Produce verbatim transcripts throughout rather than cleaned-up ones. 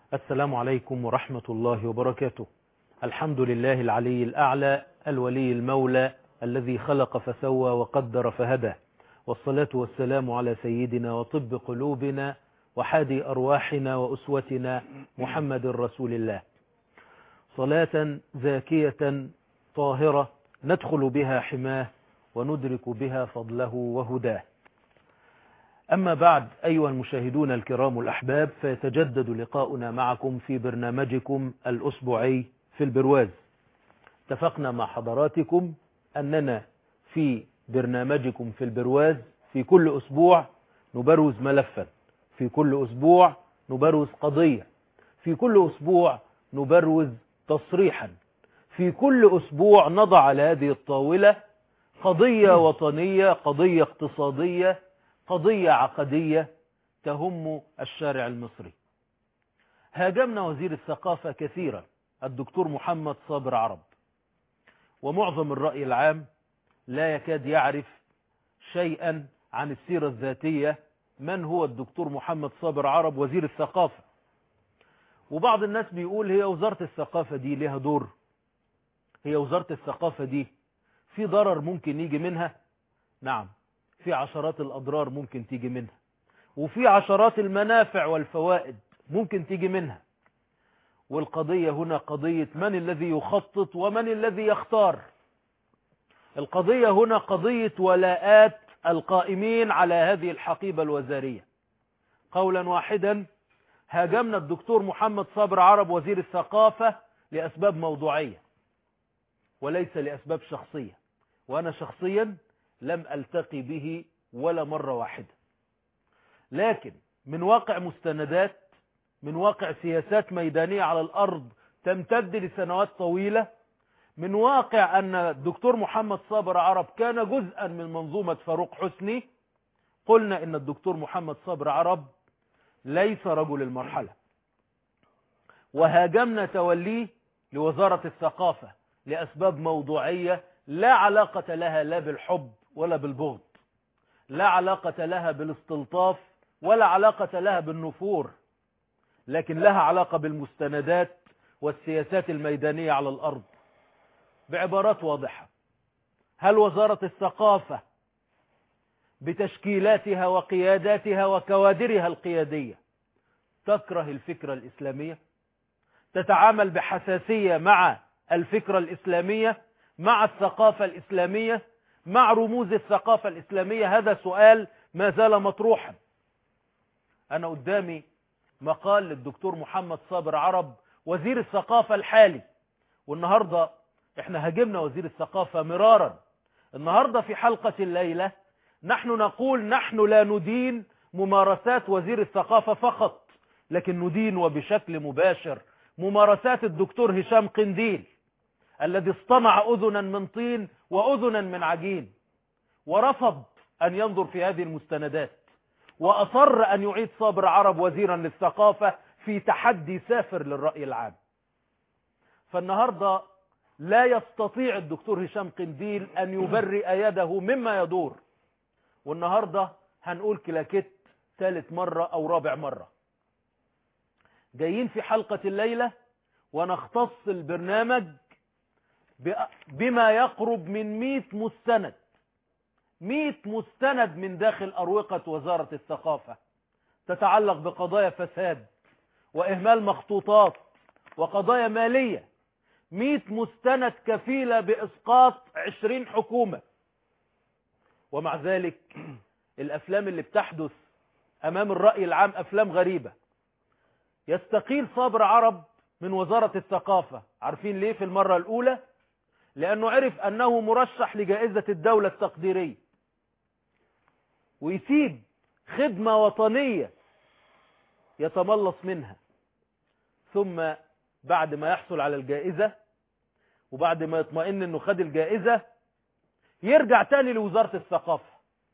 السلام عليكم ورحمة الله وبركاته. الحمد لله العلي الأعلى الولي المولى الذي خلق فسوى وقدر فهدى، والصلاة والسلام على سيدنا وطب قلوبنا وحادي أرواحنا وأسوتنا محمد رسول الله، صلاة زاكية طاهرة ندخل بها حماه وندرك بها فضله وهداه. أما بعد، أيها المشاهدون الكرام الأحباب، فيتجدد لقاؤنا معكم في برنامجكم الأسبوعي في البرواز. اتفقنا مع حضراتكم أننا في برنامجكم في البرواز في كل أسبوع نبروز ملفا، في كل أسبوع نبروز قضية، في كل أسبوع نبروز تصريحا، في كل أسبوع نضع على هذه الطاولة قضية وطنية، قضية اقتصادية، قضية عقدية تهم الشارع المصري. هاجمنا وزير الثقافة كثيرا الدكتور محمد صابر عرب، ومعظم الرأي العام لا يكاد يعرف شيئا عن السيرة الذاتية، من هو الدكتور محمد صابر عرب وزير الثقافة. وبعض الناس بيقول هي وزارة الثقافة دي لها دور؟ هي وزارة الثقافة دي في ضرر ممكن يجي منها؟ نعم، في عشرات الأضرار ممكن تيجي منها، وفي عشرات المنافع والفوائد ممكن تيجي منها. والقضية هنا قضية من الذي يخطط ومن الذي يختار. القضية هنا قضية ولاءات القائمين على هذه الحقيبة الوزارية. قولا واحدا، هاجمنا الدكتور محمد صابر عرب وزير الثقافة لأسباب موضوعية وليس لأسباب شخصية، وأنا شخصيا لم ألتقي به ولا مرة واحدة، لكن من واقع مستندات، من واقع سياسات ميدانية على الأرض تمتد لسنوات طويلة، من واقع أن الدكتور محمد صابر عرب كان جزءا من منظومة فاروق حسني، قلنا إن الدكتور محمد صابر عرب ليس رجل المرحلة. وهاجمنا توليه لوزارة الثقافة لأسباب موضوعية لا علاقة لها لا بالحب ولا بالبغض، لا علاقة لها بالاستلطاف ولا علاقة لها بالنفور، لكن لها علاقة بالمستندات والسياسات الميدانية على الأرض. بعبارات واضحة، هل وزارة الثقافة بتشكيلاتها وقياداتها وكوادرها القيادية تكره الفكرة الإسلامية؟ تتعامل بحساسية مع الفكرة الإسلامية، مع الثقافة الإسلامية، مع رموز الثقافة الإسلامية؟ هذا سؤال ما زال مطروحا. أنا قدامي مقال للدكتور محمد صابر عرب وزير الثقافة الحالي، والنهاردة احنا هاجمنا وزير الثقافة مرارا. النهاردة في حلقة الليلة نحن نقول نحن لا ندين ممارسات وزير الثقافة فقط، لكن ندين وبشكل مباشر ممارسات الدكتور هشام قنديل الذي اصطنع أذنا من طين وأذنا من عجين، ورفض أن ينظر في هذه المستندات، وأصر أن يعيد صابر عرب وزيرا للثقافة في تحدي سافر للرأي العام. فالنهاردة لا يستطيع الدكتور هشام قنديل أن يبرئ يده مما يدور، والنهاردة هنقول كلاكيت ثالث مرة أو رابع مرة. جايين في حلقة الليلة ونختص البرنامج بما يقرب من مئة مستند، مئة مستند من داخل أروقة وزارة الثقافة تتعلق بقضايا فساد وإهمال مخطوطات وقضايا مالية، مئة مستند كفيلة بإسقاط عشرين حكومة. ومع ذلك الأفلام اللي بتحدث أمام الرأي العام أفلام غريبة. يستقيل صابر عرب من وزارة الثقافة، عارفين ليه؟ في المرة الأولى لأنه عرف أنه مرشح لجائزة الدولة التقديرية، ويسيب خدمة وطنية يتملص منها، ثم بعد ما يحصل على الجائزة وبعد ما يطمئن أنه خد الجائزة يرجع تاني لوزارة الثقافة.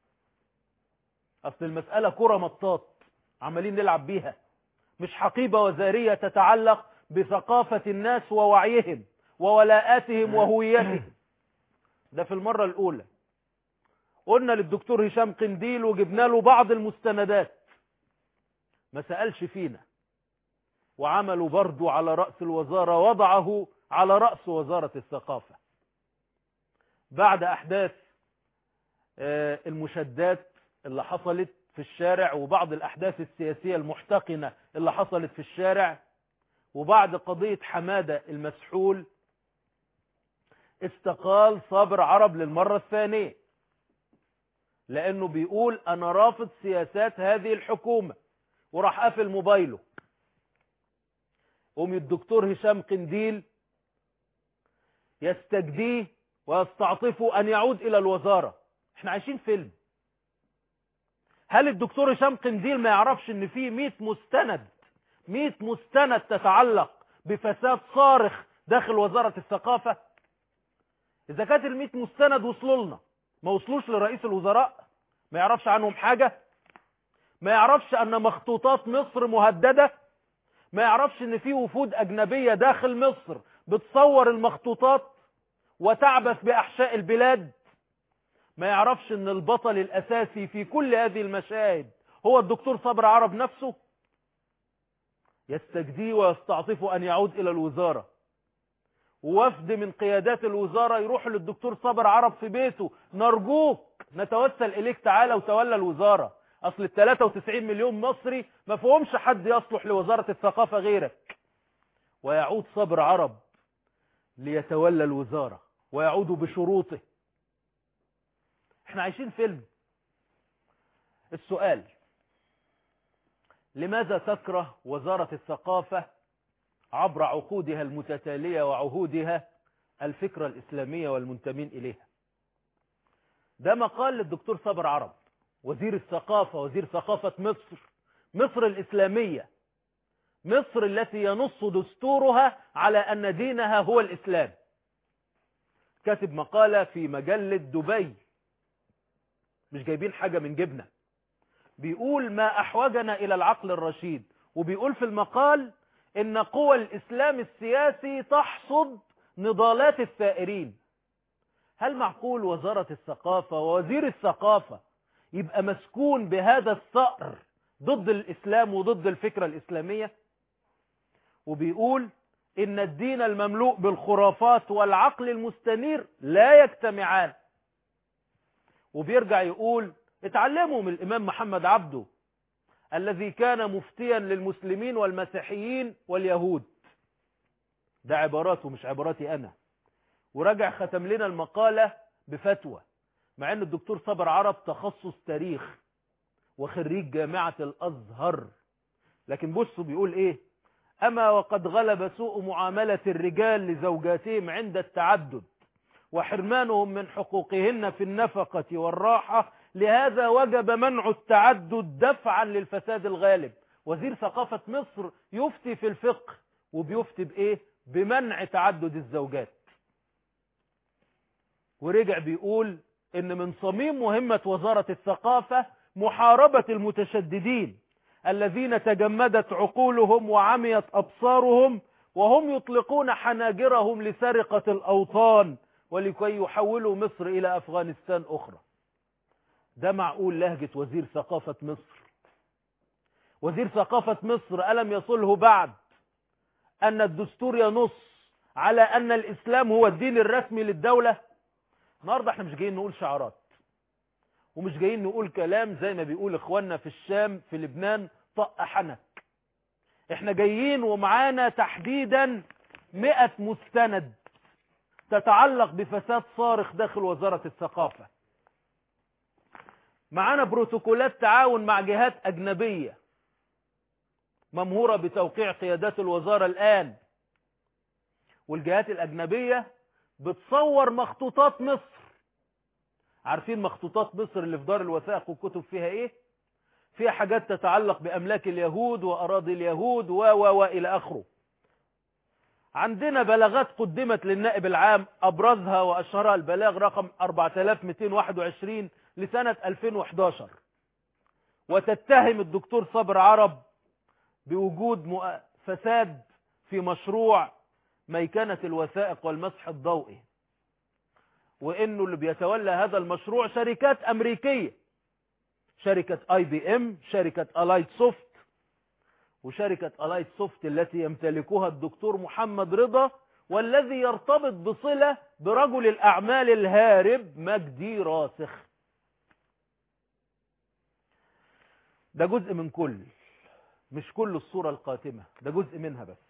أصل المسألة كرة مطاط عمالين نلعب بيها، مش حقيبة وزارية تتعلق بثقافة الناس ووعيهم وولاءاتهم وهويتهم. ده في المرة الأولى قلنا للدكتور هشام قنديل وجبنا له بعض المستندات، ما سألش فينا وعملوا برضو على رأس الوزارة، وضعه على رأس وزارة الثقافة. بعد أحداث المشادات اللي حصلت في الشارع، وبعض الأحداث السياسية المحتقنة اللي حصلت في الشارع، وبعد قضية حمادة المسحول، استقال صابر عرب للمرة الثانية، لأنه بيقول أنا رافض سياسات هذه الحكومة، وراح قافل موبايله. قوم الدكتور هشام قنديل يستجديه ويستعطفه أن يعود إلى الوزارة. احنا عايشين فيلم. هل الدكتور هشام قنديل ما يعرفش ان في مئة مستند مئة مستند تتعلق بفساد صارخ داخل وزارة الثقافة؟ إذا كانت المئة مستند وصلوا لنا، ما وصلوش لرئيس الوزراء؟ ما يعرفش عنهم حاجة؟ ما يعرفش أن مخطوطات مصر مهددة؟ ما يعرفش أن في وفود أجنبية داخل مصر بتصور المخطوطات وتعبث بأحشاء البلاد؟ ما يعرفش أن البطل الأساسي في كل هذه المشاهد هو الدكتور صابر عرب نفسه؟ يستجديه ويستعطفه أن يعود إلى الوزارة، ووفد من قيادات الوزارة يروح للدكتور صابر عرب في بيته: نرجوك نتوسل إليك، تعالى وتولى الوزارة، أصل ال ثلاثة وتسعين مليون مصري ما فيهمش حد يصلح لوزارة الثقافة غيرك. ويعود صابر عرب ليتولى الوزارة، ويعود بشروطه. احنا عايشين فيلم. السؤال: لماذا تكره وزارة الثقافة عبر عقودها المتتالية وعهودها الفكرة الإسلامية والمنتمين إليها؟ ده مقال للدكتور صابر عرب، وزير الثقافة، وزير ثقافة مصر، مصر الإسلامية، مصر التي ينص دستورها على أن دينها هو الإسلام. كاتب مقالة في مجلة دبي، مش جايبين حاجة من جبنة. بيقول: ما أحوجنا إلى العقل الرشيد. وبيقول في المقال إن قوى الإسلام السياسي تحصد نضالات الثائرين. هل معقول وزارة الثقافة ووزير الثقافة يبقى مسكون بهذا الثأر ضد الإسلام وضد الفكرة الإسلامية؟ وبيقول إن الدين المملوء بالخرافات والعقل المستنير لا يجتمعان. وبيرجع يقول: اتعلموا من الإمام محمد عبده الذي كان مفتيا للمسلمين والمسيحيين واليهود. ده عباراته مش عباراتي أنا. ورجع ختم لنا المقالة بفتوى، مع أن الدكتور صابر عرب تخصص تاريخ وخريج جامعة الأزهر. لكن بصوا بيقول إيه: أما وقد غلب سوء معاملة الرجال لزوجاتهم عند التعدد وحرمانهم من حقوقهن في النفقة والراحة، لهذا وجب منع التعدد دفعا للفساد الغالب. وزير ثقافة مصر يفتي في الفقه، وبيفتي بإيه؟ بمنع تعدد الزوجات. ورجع بيقول إن من صميم مهمة وزارة الثقافة محاربة المتشددين الذين تجمدت عقولهم وعميت أبصارهم، وهم يطلقون حناجرهم لسرقة الأوطان ولكي يحولوا مصر إلى أفغانستان أخرى. ده معقول لهجة وزير ثقافة مصر؟ وزير ثقافة مصر ألم يصله بعد أن الدستور ينص على أن الإسلام هو الدين الرسمي للدولة؟ النهارده احنا مش جايين نقول شعارات، ومش جايين نقول كلام زي ما بيقول اخواننا في الشام في لبنان طق حنك. احنا جايين ومعانا تحديدا مئة مستند تتعلق بفساد صارخ داخل وزارة الثقافة. معانا بروتوكولات تعاون مع جهات أجنبية ممهورة بتوقيع قيادات الوزارة الآن، والجهات الأجنبية بتصور مخطوطات مصر. عارفين مخطوطات مصر اللي في دار الوثائق والكتب فيها ايه؟ فيها حاجات تتعلق بأملاك اليهود وأراضي اليهود و و و إلى آخره. عندنا بلاغات قدمت للنائب العام، أبرزها وأشهرها البلاغ رقم أربعة آلاف ومئتين وواحد وعشرين لسنة ألفين وإحدى عشر، وتتهم الدكتور صابر عرب بوجود فساد في مشروع ميكنة الوثائق والمسح الضوئي، وإنه اللي بيتولى هذا المشروع شركات أمريكية، شركة آي بي إم، شركة ألايت سوفت، وشركة ألايت سوفت التي يمتلكها الدكتور محمد رضا، والذي يرتبط بصلة برجل الأعمال الهارب مجدي راسخ. ده جزء من كل، مش كل الصورة القاتمة، ده جزء منها بس.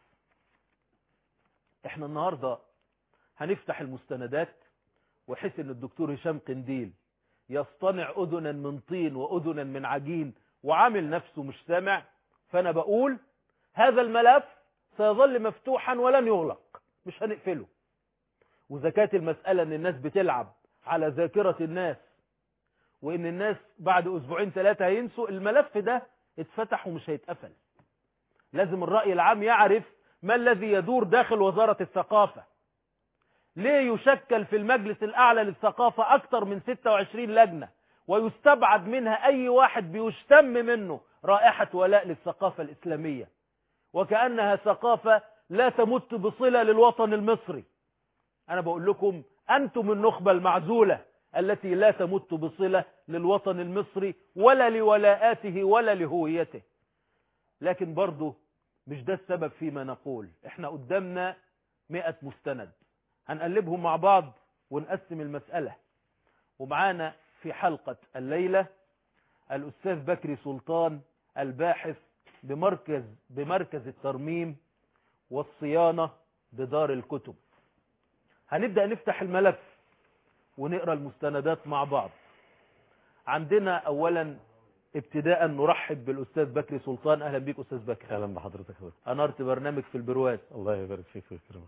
احنا النهاردة هنفتح المستندات وحس ان الدكتور هشام قنديل يصطنع أذنا من طين وأذنا من عجين وعامل نفسه مش سامع. فأنا بقول هذا الملف سيظل مفتوحا ولن يغلق، مش هنقفله. وإذا كانت المسألة ان الناس بتلعب على ذاكرة الناس وان الناس بعد اسبوعين ثلاثة هينسوا، الملف ده اتفتح ومش هيتقفل. لازم الرأي العام يعرف ما الذي يدور داخل وزارة الثقافة. ليه يشكل في المجلس الأعلى للثقافة أكثر من ستة وعشرين لجنة ويستبعد منها أي واحد بيشتم منه رائحة ولاء للثقافة الإسلامية، وكأنها ثقافة لا تمت بصلة للوطن المصري. أنا بقول لكم أنتم النخبة المعزولة التي لا تمت بصلة للوطن المصري ولا لولاءاته ولا لهويته. لكن برضو مش ده السبب فيما نقول. احنا قدامنا مئة مستند هنقلبهم مع بعض ونقسم المسألة. ومعانا في حلقة الليلة الأستاذ بكري سلطان، الباحث بمركز بمركز الترميم والصيانة بدار الكتب. هنبدأ نفتح الملف ونقرأ المستندات مع بعض. عندنا أولا ابتداء نرحب بالأستاذ بكري سلطان. أهلا بيك أستاذ بكري. أهلا بحضرتك. أنرت برنامج في البرواز. الله يبارك فيك ويكرمك.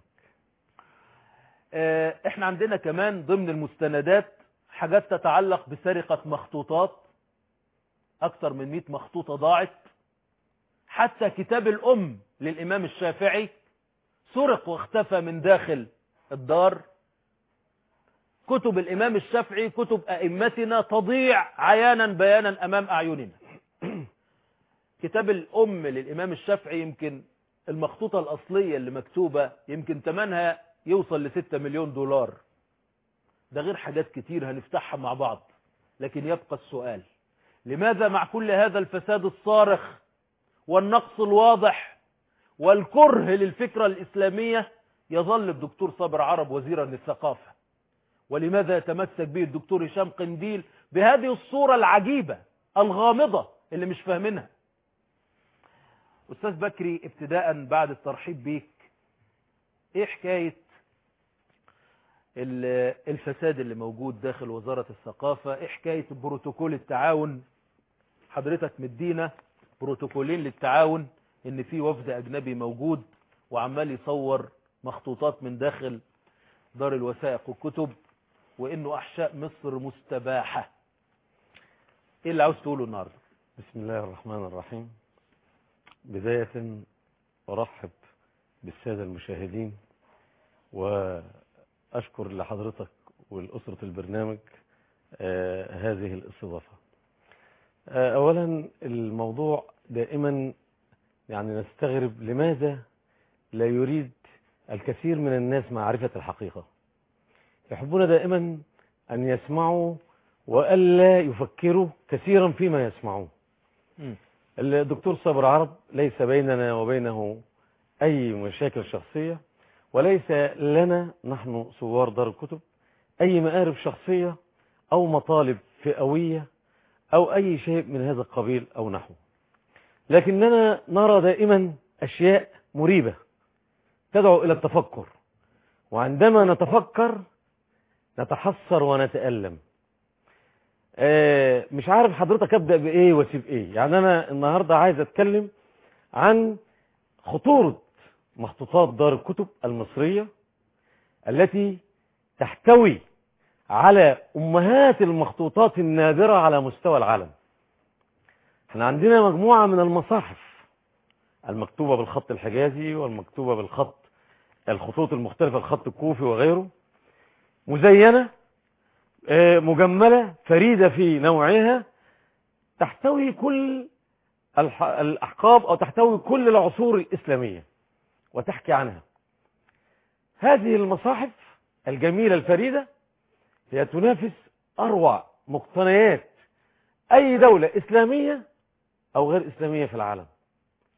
احنا عندنا كمان ضمن المستندات حاجات تتعلق بسرقة مخطوطات، أكثر من مئة مخطوطة ضاعت. حتى كتاب الأم للإمام الشافعي سرق واختفى من داخل الدار. كتب الإمام الشافعي، كتب أئمتنا، تضيع عيانا بيانا أمام أعيننا. كتاب الأم للإمام الشافعي يمكن المخطوطة الأصلية اللي مكتوبة يمكن ثمنها يوصل لستة مليون دولار. ده غير حاجات كتير هنفتحها مع بعض. لكن يبقى السؤال، لماذا مع كل هذا الفساد الصارخ والنقص الواضح والكره للفكرة الإسلامية يظل الدكتور صابر عرب وزيرا للثقافة؟ ولماذا يتمسك به الدكتور هشام قنديل بهذه الصورة العجيبة الغامضة اللي مش فاهمينها؟ أستاذ بكري، ابتداء بعد الترحيب بيك، ايه حكاية الفساد اللي موجود داخل وزارة الثقافة؟ ايه حكاية بروتوكول التعاون؟ حضرتك مدينا بروتوكولين للتعاون، ان في وفد اجنبي موجود وعمال يصور مخطوطات من داخل دار الوثائق والكتب، وانه احشاء مصر مستباحة. ايه اللي عاوز تقوله النهاردة؟ بسم الله الرحمن الرحيم. بداية ارحب بالسادة المشاهدين واشكر لحضرتك والاسرة البرنامج آه هذه الاستضافة. آه اولا الموضوع دائما يعني نستغرب لماذا لا يريد الكثير من الناس معرفة الحقيقة. يحبون دائما أن يسمعوا وألا يفكروا كثيرا فيما يسمعون. الدكتور صابر عرب ليس بيننا وبينه أي مشاكل شخصية، وليس لنا نحن ثوار دار الكتب أي مآرب شخصية أو مطالب فئوية أو أي شيء من هذا القبيل أو نحوه. لكننا نرى دائما أشياء مريبة تدعو إلى التفكر، وعندما نتفكر نتحسر ونتألم. آه مش عارف حضرتك أبدأ بإيه واسيب إيه. يعني أنا النهاردة عايز أتكلم عن خطورة مخطوطات دار الكتب المصرية التي تحتوي على أمهات المخطوطات النادرة على مستوى العالم. احنا عندنا مجموعة من المصاحف المكتوبة بالخط الحجازي والمكتوبة بالخط الخطوط المختلفة، الخط الكوفي وغيره، مزينة مجملة فريدة في نوعها، تحتوي كل الأحقاب أو تحتوي كل العصور الإسلامية وتحكي عنها. هذه المصاحف الجميلة الفريدة هي تنافس أروع مقتنيات أي دولة إسلامية أو غير إسلامية في العالم.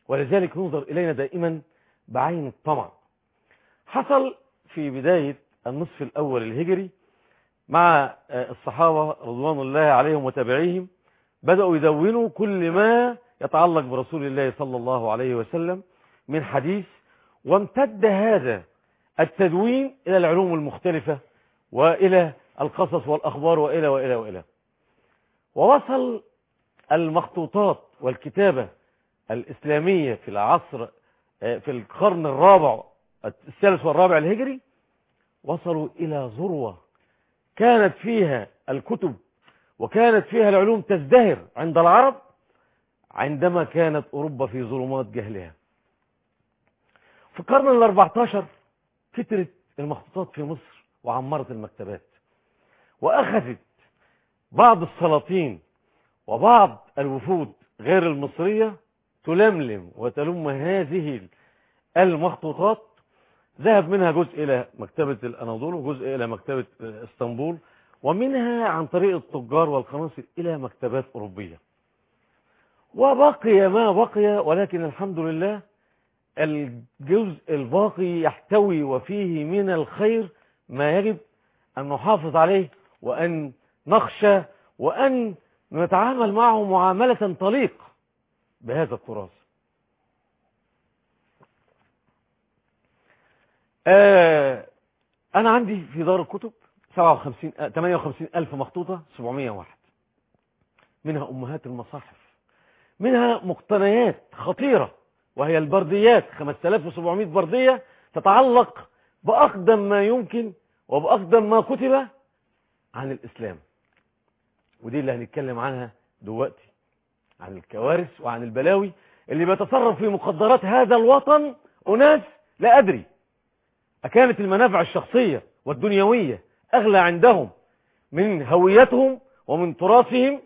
ولذلك ينظر إلينا دائما بعين الطمع. حصل في بداية النصف الأول الهجري مع الصحابة رضوان الله عليهم وتابعيهم، بدأوا يدونوا كل ما يتعلق برسول الله صلى الله عليه وسلم من حديث، وامتد هذا التدوين إلى العلوم المختلفة وإلى القصص والأخبار وإلى وإلى وإلى ووصل المخطوطات والكتابة الإسلامية في العصر في القرن الرابع الثالث والرابع الهجري، وصلوا إلى ذروة كانت فيها الكتب وكانت فيها العلوم تزدهر عند العرب عندما كانت أوروبا في ظلمات جهلها. في القرن الأربعتاشر كترت المخطوطات في مصر وعمرت المكتبات، وأخذت بعض السلاطين وبعض الوفود غير المصرية تلملم وتلم هذه المخطوطات. ذهب منها جزء إلى مكتبة الأناضول وجزء إلى مكتبة اسطنبول، ومنها عن طريق التجار والقناصل إلى مكتبات أوروبية. وبقي ما بقي، ولكن الحمد لله الجزء الباقي يحتوي وفيه من الخير ما يجب أن نحافظ عليه وأن نخشى وأن نتعامل معه معاملة تليق بهذا التراث. آه أنا عندي في دار الكتب سبعة وخمسين ثمانية وخمسين ألف مخطوطة، سبعمائة وواحد منها أمهات المصاحف، منها مقتنيات خطيرة وهي البرديات، خمسة آلاف وسبعمائة بردية تتعلق بأقدم ما يمكن وبأقدم ما كتب عن الإسلام، ودي اللي هنتكلم عنها دلوقتي، عن الكوارث وعن البلاوي اللي بيتصرف في مقدرات هذا الوطن أناس لا أدري أكانت المنافع الشخصية والدنيوية أغلى عندهم من هويتهم ومن تراثهم.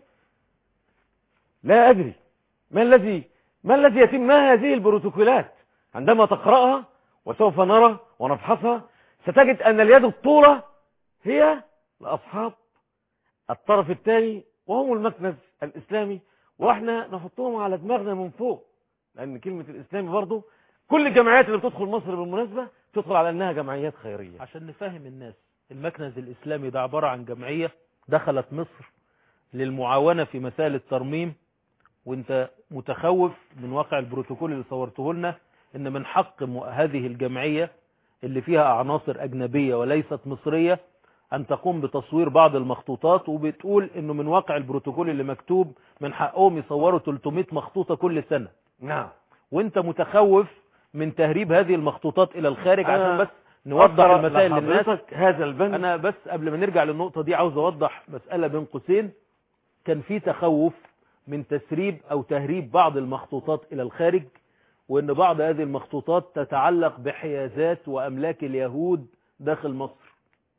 لا أدري ما الذي ما الذي يتم، ما هذه البروتوكولات. عندما تقرأها وسوف نرى ونفحصها ستجد أن اليد الطولة هي لأصحاب الطرف الثاني وهم المكنز الإسلامي، وإحنا نحطهم على دماغنا من فوق، لأن كلمة الإسلامي برضو كل الجمعيات اللي بتدخل مصر بالمناسبة تدخل على أنها جمعيات خيرية. عشان نفهم الناس، المكنز الإسلامي ده عبارة عن جمعية دخلت مصر للمعاونة في مسائل الترميم، وانت متخوف من واقع البروتوكول اللي صورته لنا ان من حق هذه الجمعية اللي فيها عناصر أجنبية وليست مصرية أن تقوم بتصوير بعض المخطوطات، وبتقول انه من واقع البروتوكول اللي مكتوب من حقهم يصوروا ثلاثمائة مخطوطة كل سنة. نعم. وانت متخوف من تهريب هذه المخطوطات الى الخارج. عشان بس نوضح المسائل للناس هذا البند. انا بس قبل ما نرجع للنقطة دي عاوز اوضح مسألة بين قوسين. كان في تخوف من تسريب او تهريب بعض المخطوطات الى الخارج، وان بعض هذه المخطوطات تتعلق بحيازات واملاك اليهود داخل مصر.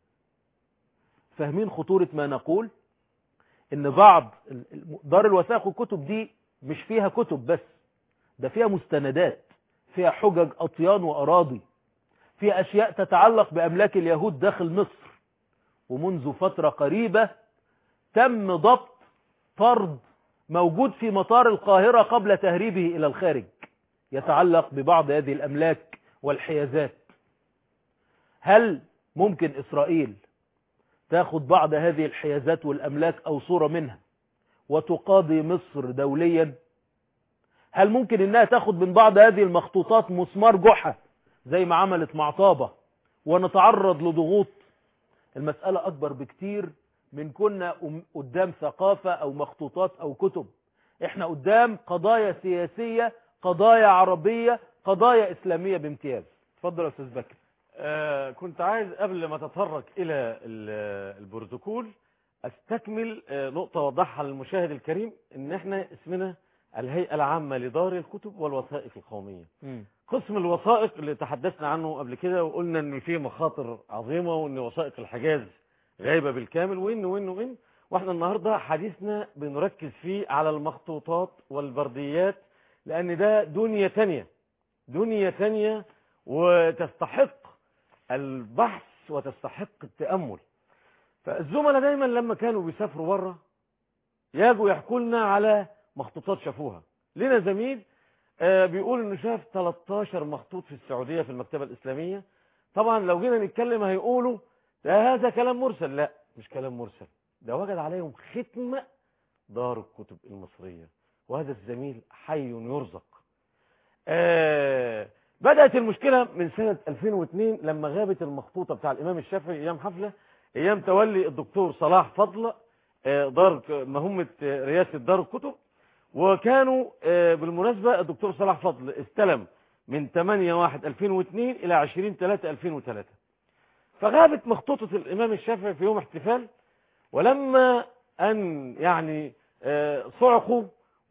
فاهمين خطورة ما نقول؟ ان بعض دار الوثائق والكتب دي مش فيها كتب بس، ده فيها مستندات، فيها حجج أطيان وأراضي، فيها أشياء تتعلق بأملاك اليهود داخل مصر. ومنذ فترة قريبة تم ضبط فرد موجود في مطار القاهرة قبل تهريبه إلى الخارج يتعلق ببعض هذه الأملاك والحيازات. هل ممكن إسرائيل تاخد بعض هذه الحيازات والأملاك أو صورة منها وتقاضي مصر دوليا؟ هل ممكن انها تاخد من بعض هذه المخطوطات مسمار جحا زي ما عملت مع طابة ونتعرض لضغوط؟ المسألة اكبر بكتير من كنا قدام ثقافة او مخطوطات او كتب. احنا قدام قضايا سياسية، قضايا عربية، قضايا اسلامية بامتياز. اتفضل يا استاذ بكر. آه كنت عايز قبل ما تتطرق الى البروتوكول استكمل آه نقطة وضحها للمشاهد الكريم، ان احنا اسمنا الهيئة العامة لدار الكتب والوثائق القومية. م. قسم الوثائق اللي تحدثنا عنه قبل كده وقلنا ان فيه مخاطر عظيمة وان وثائق الحجاز غايبة بالكامل وان وان وان واحنا النهاردة حديثنا بنركز فيه على المخطوطات والبرديات، لان ده دنيا تانية دنيا تانية وتستحق البحث وتستحق التأمل. فالزملاء دايما لما كانوا بيسافروا بره يجوا يحكوا لنا على مخطوطات شافوها. لنا زميل آه بيقول انه شاف تلتاشر مخطوط في السعودية في المكتبة الإسلامية. طبعا لو جينا نتكلم هيقولوا ده هذا كلام مرسل. لا، مش كلام مرسل، ده وجد عليهم ختم دار الكتب المصرية، وهذا الزميل حي يرزق. آه بدأت المشكلة من سنة ألفين واثنين لما غابت المخطوطة بتاع الإمام الشافعي أيام حفلة، أيام تولي الدكتور صلاح فضل آه دار مهمة آه رئاسة دار الكتب. وكانوا آه بالمناسبة الدكتور صلاح فضل استلم من ثمانية واحد ألفين واثنين إلى عشرين ثلاثة ألفين وثلاثة، فغابت مخطوطة الإمام الشافعي في يوم احتفال. ولما أن يعني آه صعقوا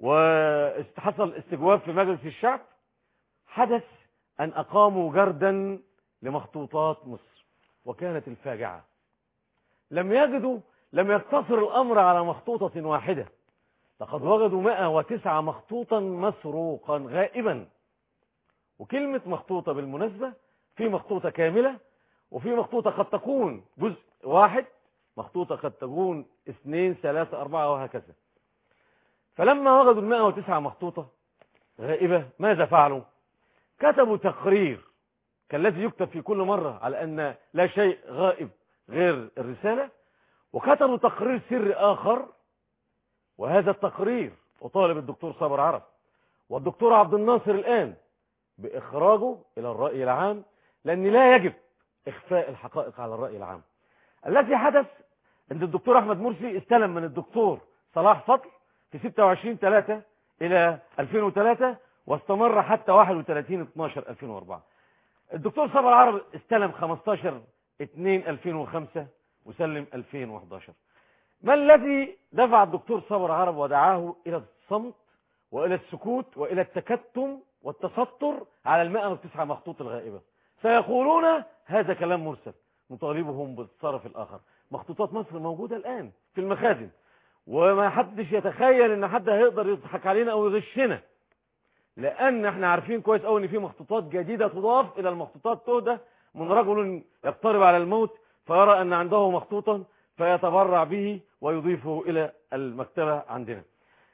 وحصل استجواب في مجلس الشعب، حدث أن أقاموا جردا لمخطوطات مصر، وكانت الفاجعة لم يجدوا لم يقتصر الأمر على مخطوطة واحدة، لقد وجدوا مئة وتسعة مخطوطا مسروقا غائبا. وكلمة مخطوطة بالمناسبة، في مخطوطة كاملة، وفي مخطوطة قد تكون جزء واحد، مخطوطة قد تكون اثنين ثلاثة أربعة وهكذا. فلما وجدوا المئة وتسعة مخطوطة غائبة ماذا فعلوا؟ كتبوا تقرير كالذي يكتب في كل مرة على أن لا شيء غائب غير الرسالة، وكتبوا تقرير سري آخر. وهذا التقرير أطالب الدكتور صابر عرب والدكتور عبد الناصر الآن بإخراجه إلى الرأي العام، لأن لا يجب إخفاء الحقائق على الرأي العام. الذي حدث أن الدكتور أحمد مرسي استلم من الدكتور صلاح فضل في ستة وعشرين ثلاثة إلى ألفين وثلاثة، واستمر حتى واحد وثلاثين اثناشر ألفين وأربعة. الدكتور صابر عرب استلم خمستاشر اثنين ألفين وخمسة وسلم ألفين وأحد عشر. ما الذي دفع الدكتور صابر عرب ودعاه إلى الصمت وإلى السكوت وإلى التكتم والتستر على المئة وتسعة مخطوط الغائبة؟ سيقولون هذا كلام مرسل، نطالبهم بالطرف الآخر. مخطوطات مصر موجودة الآن في المخازن، وما حدش يتخيل ان حد هيقدر يضحك علينا او يغشنا، لان احنا عارفين كويس قوي ان في مخطوطات جديدة تضاف الى المخطوطات تهدى من رجل يقترب على الموت فيرى ان عنده مخطوطا فيتبرع به ويضيفه الى المكتبة عندنا.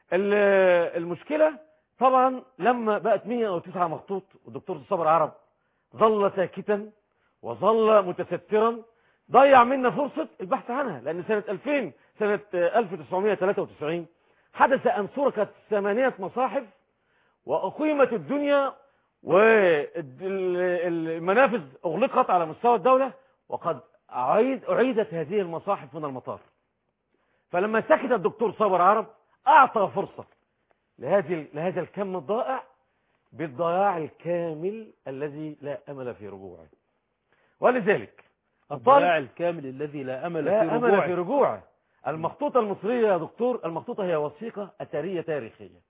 المشكلة طبعا لما بقت مئة وتسعة مخطوط والدكتور صابر عرب ظل ساكتا وظل متسترا، ضيع منا فرصة البحث عنها. لأن سنة ألفين سنة ألف وتسعمائة وثلاثة وتسعين حدث أن سرقت ثمانية مصاحف وأقيمت الدنيا والمنافذ أغلقت على مستوى الدولة، وقد أعيد أعيدت هذه المصاحف من المطار. فلما سكت الدكتور صابر عرب أعطى فرصة لهذه لهذا الكم الضائع بالضياع الكامل الذي لا أمل في رجوعه. ولذلك الضياع الكامل الذي لا أمل لا في أمل رجوعه. في رجوعه. المخطوطة المصرية يا دكتور، المخطوطة هي وثيقة أثرية تاريخية،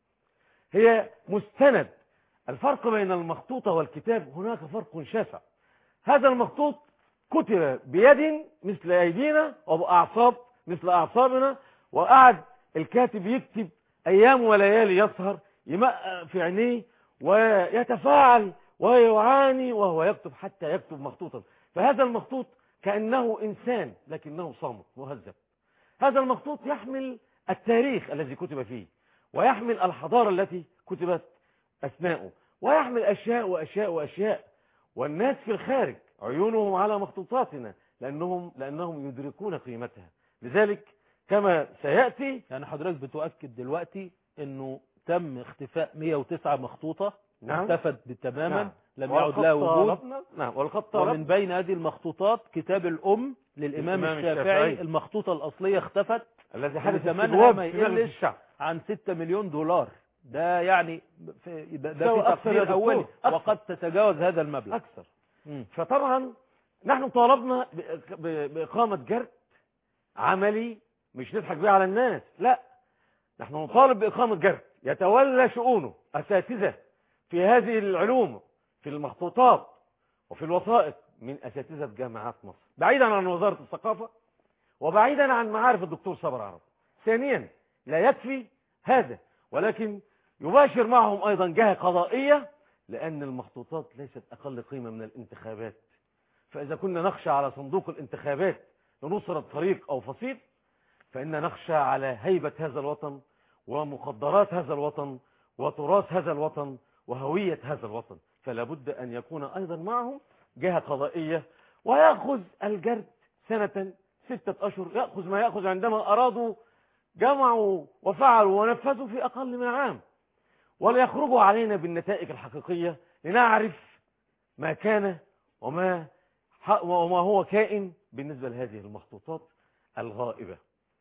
هي مستند. الفرق بين المخطوطة والكتاب هناك فرق شاسع. هذا المخطوط كتب بيد مثل أيدينا وبأعصاب مثل أعصابنا، وقعد الكاتب يكتب أيام وليالي، يسهر يمقى في عينيه ويتفاعل ويعاني وهو يكتب حتى يكتب مخطوطا. فهذا المخطوط كأنه إنسان لكنه صامت مهذب. هذا المخطوط يحمل التاريخ الذي كتب فيه، ويحمل الحضارة التي كتبت أثناءه، ويحمل أشياء وأشياء وأشياء. والناس في الخارج عيونهم على مخطوطاتنا لأنهم لأنهم يدركون قيمتها. لذلك كما سيأتي، يعني حضرتك بتؤكد دلوقتي أنه تم اختفاء مئة وتسعة مخطوطة، نعم، اختفت تماما، نعم، لم يعد لها وجود. نعم، والخط ومن بين هذه المخطوطات كتاب الأم للإمام الشافعي, الشافعي المخطوطة الأصلية اختفت، الذي حدث ثمنها ما في يقلش الشعب عن ستة مليون دولار. ده يعني في ده في أكثر تقدير أولي، أكثر. وقد تتجاوز هذا المبلغ أكثر. مم. فطبعا نحن طالبنا بإقامة جرد عملي، مش نضحك بيه على الناس، لا، نحن نطالب بإقامة جرد يتولى شؤونه أساتذة في هذه العلوم، في المخطوطات وفي الوثائق، من أساتذة جامعات مصر، بعيدا عن وزارة الثقافة وبعيدا عن معارف الدكتور صابر عرب. ثانيا، لا يكفي هذا، ولكن يباشر معهم أيضا جهة قضائية، لأن المخطوطات ليست أقل قيمة من الانتخابات. فإذا كنا نخشى على صندوق الانتخابات لنصرة فريق أو فصيل، فإن نخشى على هيبة هذا الوطن ومقدرات هذا الوطن وتراث هذا الوطن وهوية هذا الوطن، فلا بد أن يكون أيضا معهم جهة قضائية. ويأخذ الجرد سنة ستة أشهر، يأخذ ما يأخذ عندما أرادوا جمعوا وفعلوا ونفذوا في أقل من عام، وليخرجوا علينا بالنتائج الحقيقية لنعرف ما كان وما وما هو كائن بالنسبة لهذه المخطوطات الغائبة.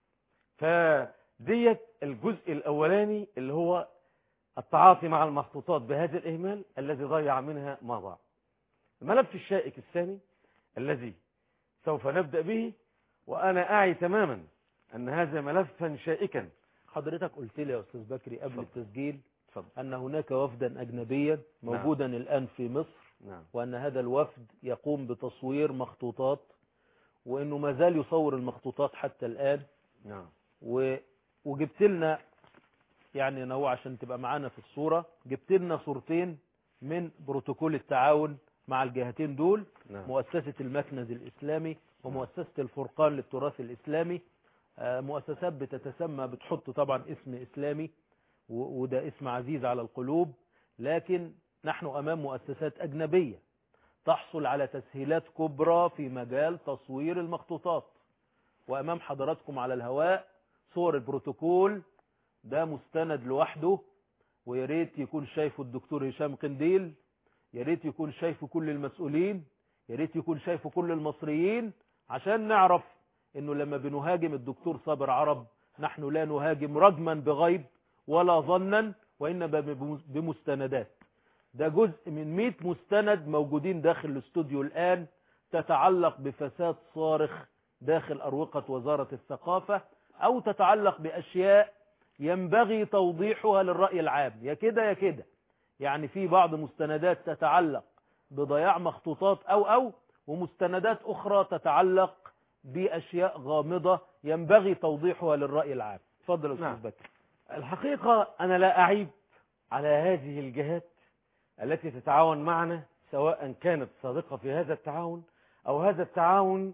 فديت الجزء الأولاني اللي هو التعاطي مع المخطوطات بهذا الإهمال الذي ضيع منها ما ضاع. الملف الشائك الثاني الذي سوف نبدأ به، وأنا أعي تماما أن هذا ملفا شائكا. حضرتك قلت لي يا أستاذ بكري قبل فضل. التسجيل فضل. أن هناك وفدا أجنبيا موجودا نعم. الآن في مصر، نعم. وأن هذا الوفد يقوم بتصوير مخطوطات، وأنه ما زال يصور المخطوطات حتى الآن. نعم. و... وجبت لنا يعني أنا هو عشان تبقى معانا في الصورة، جبت لنا صورتين من بروتوكول التعاون مع الجهتين دول. نعم. مؤسسة المكنز الإسلامي ومؤسسة الفرقان للتراث الإسلامي، مؤسسات بتتسمى بتحط طبعا اسم إسلامي، وده اسم عزيز على القلوب، لكن نحن أمام مؤسسات أجنبية تحصل على تسهيلات كبرى في مجال تصوير المخطوطات. وأمام حضراتكم على الهواء صور البروتوكول، ده مستند لوحده، وياريت يكون شايفه الدكتور هشام قنديل، ياريت يكون شايفه كل المسؤولين، ياريت يكون شايفه كل المصريين، عشان نعرف انه لما بنهاجم الدكتور صابر عرب نحن لا نهاجم رجما بغيب ولا ظنا، وإنما بمستندات. ده جزء من مئة مستند موجودين داخل الاستوديو الآن، تتعلق بفساد صارخ داخل أروقة وزارة الثقافة، أو تتعلق بأشياء ينبغي توضيحها للرأي العام، يا كده يا كده. يعني في بعض مستندات تتعلق بضياع مخطوطات أو أو ومستندات أخرى تتعلق بأشياء غامضة ينبغي توضيحها للرأي العام. تفضل أستاذ نعم. بكر. الحقيقة أنا لا أعيب على هذه الجهات التي تتعاون معنا، سواء كانت صادقة في هذا التعاون أو هذا التعاون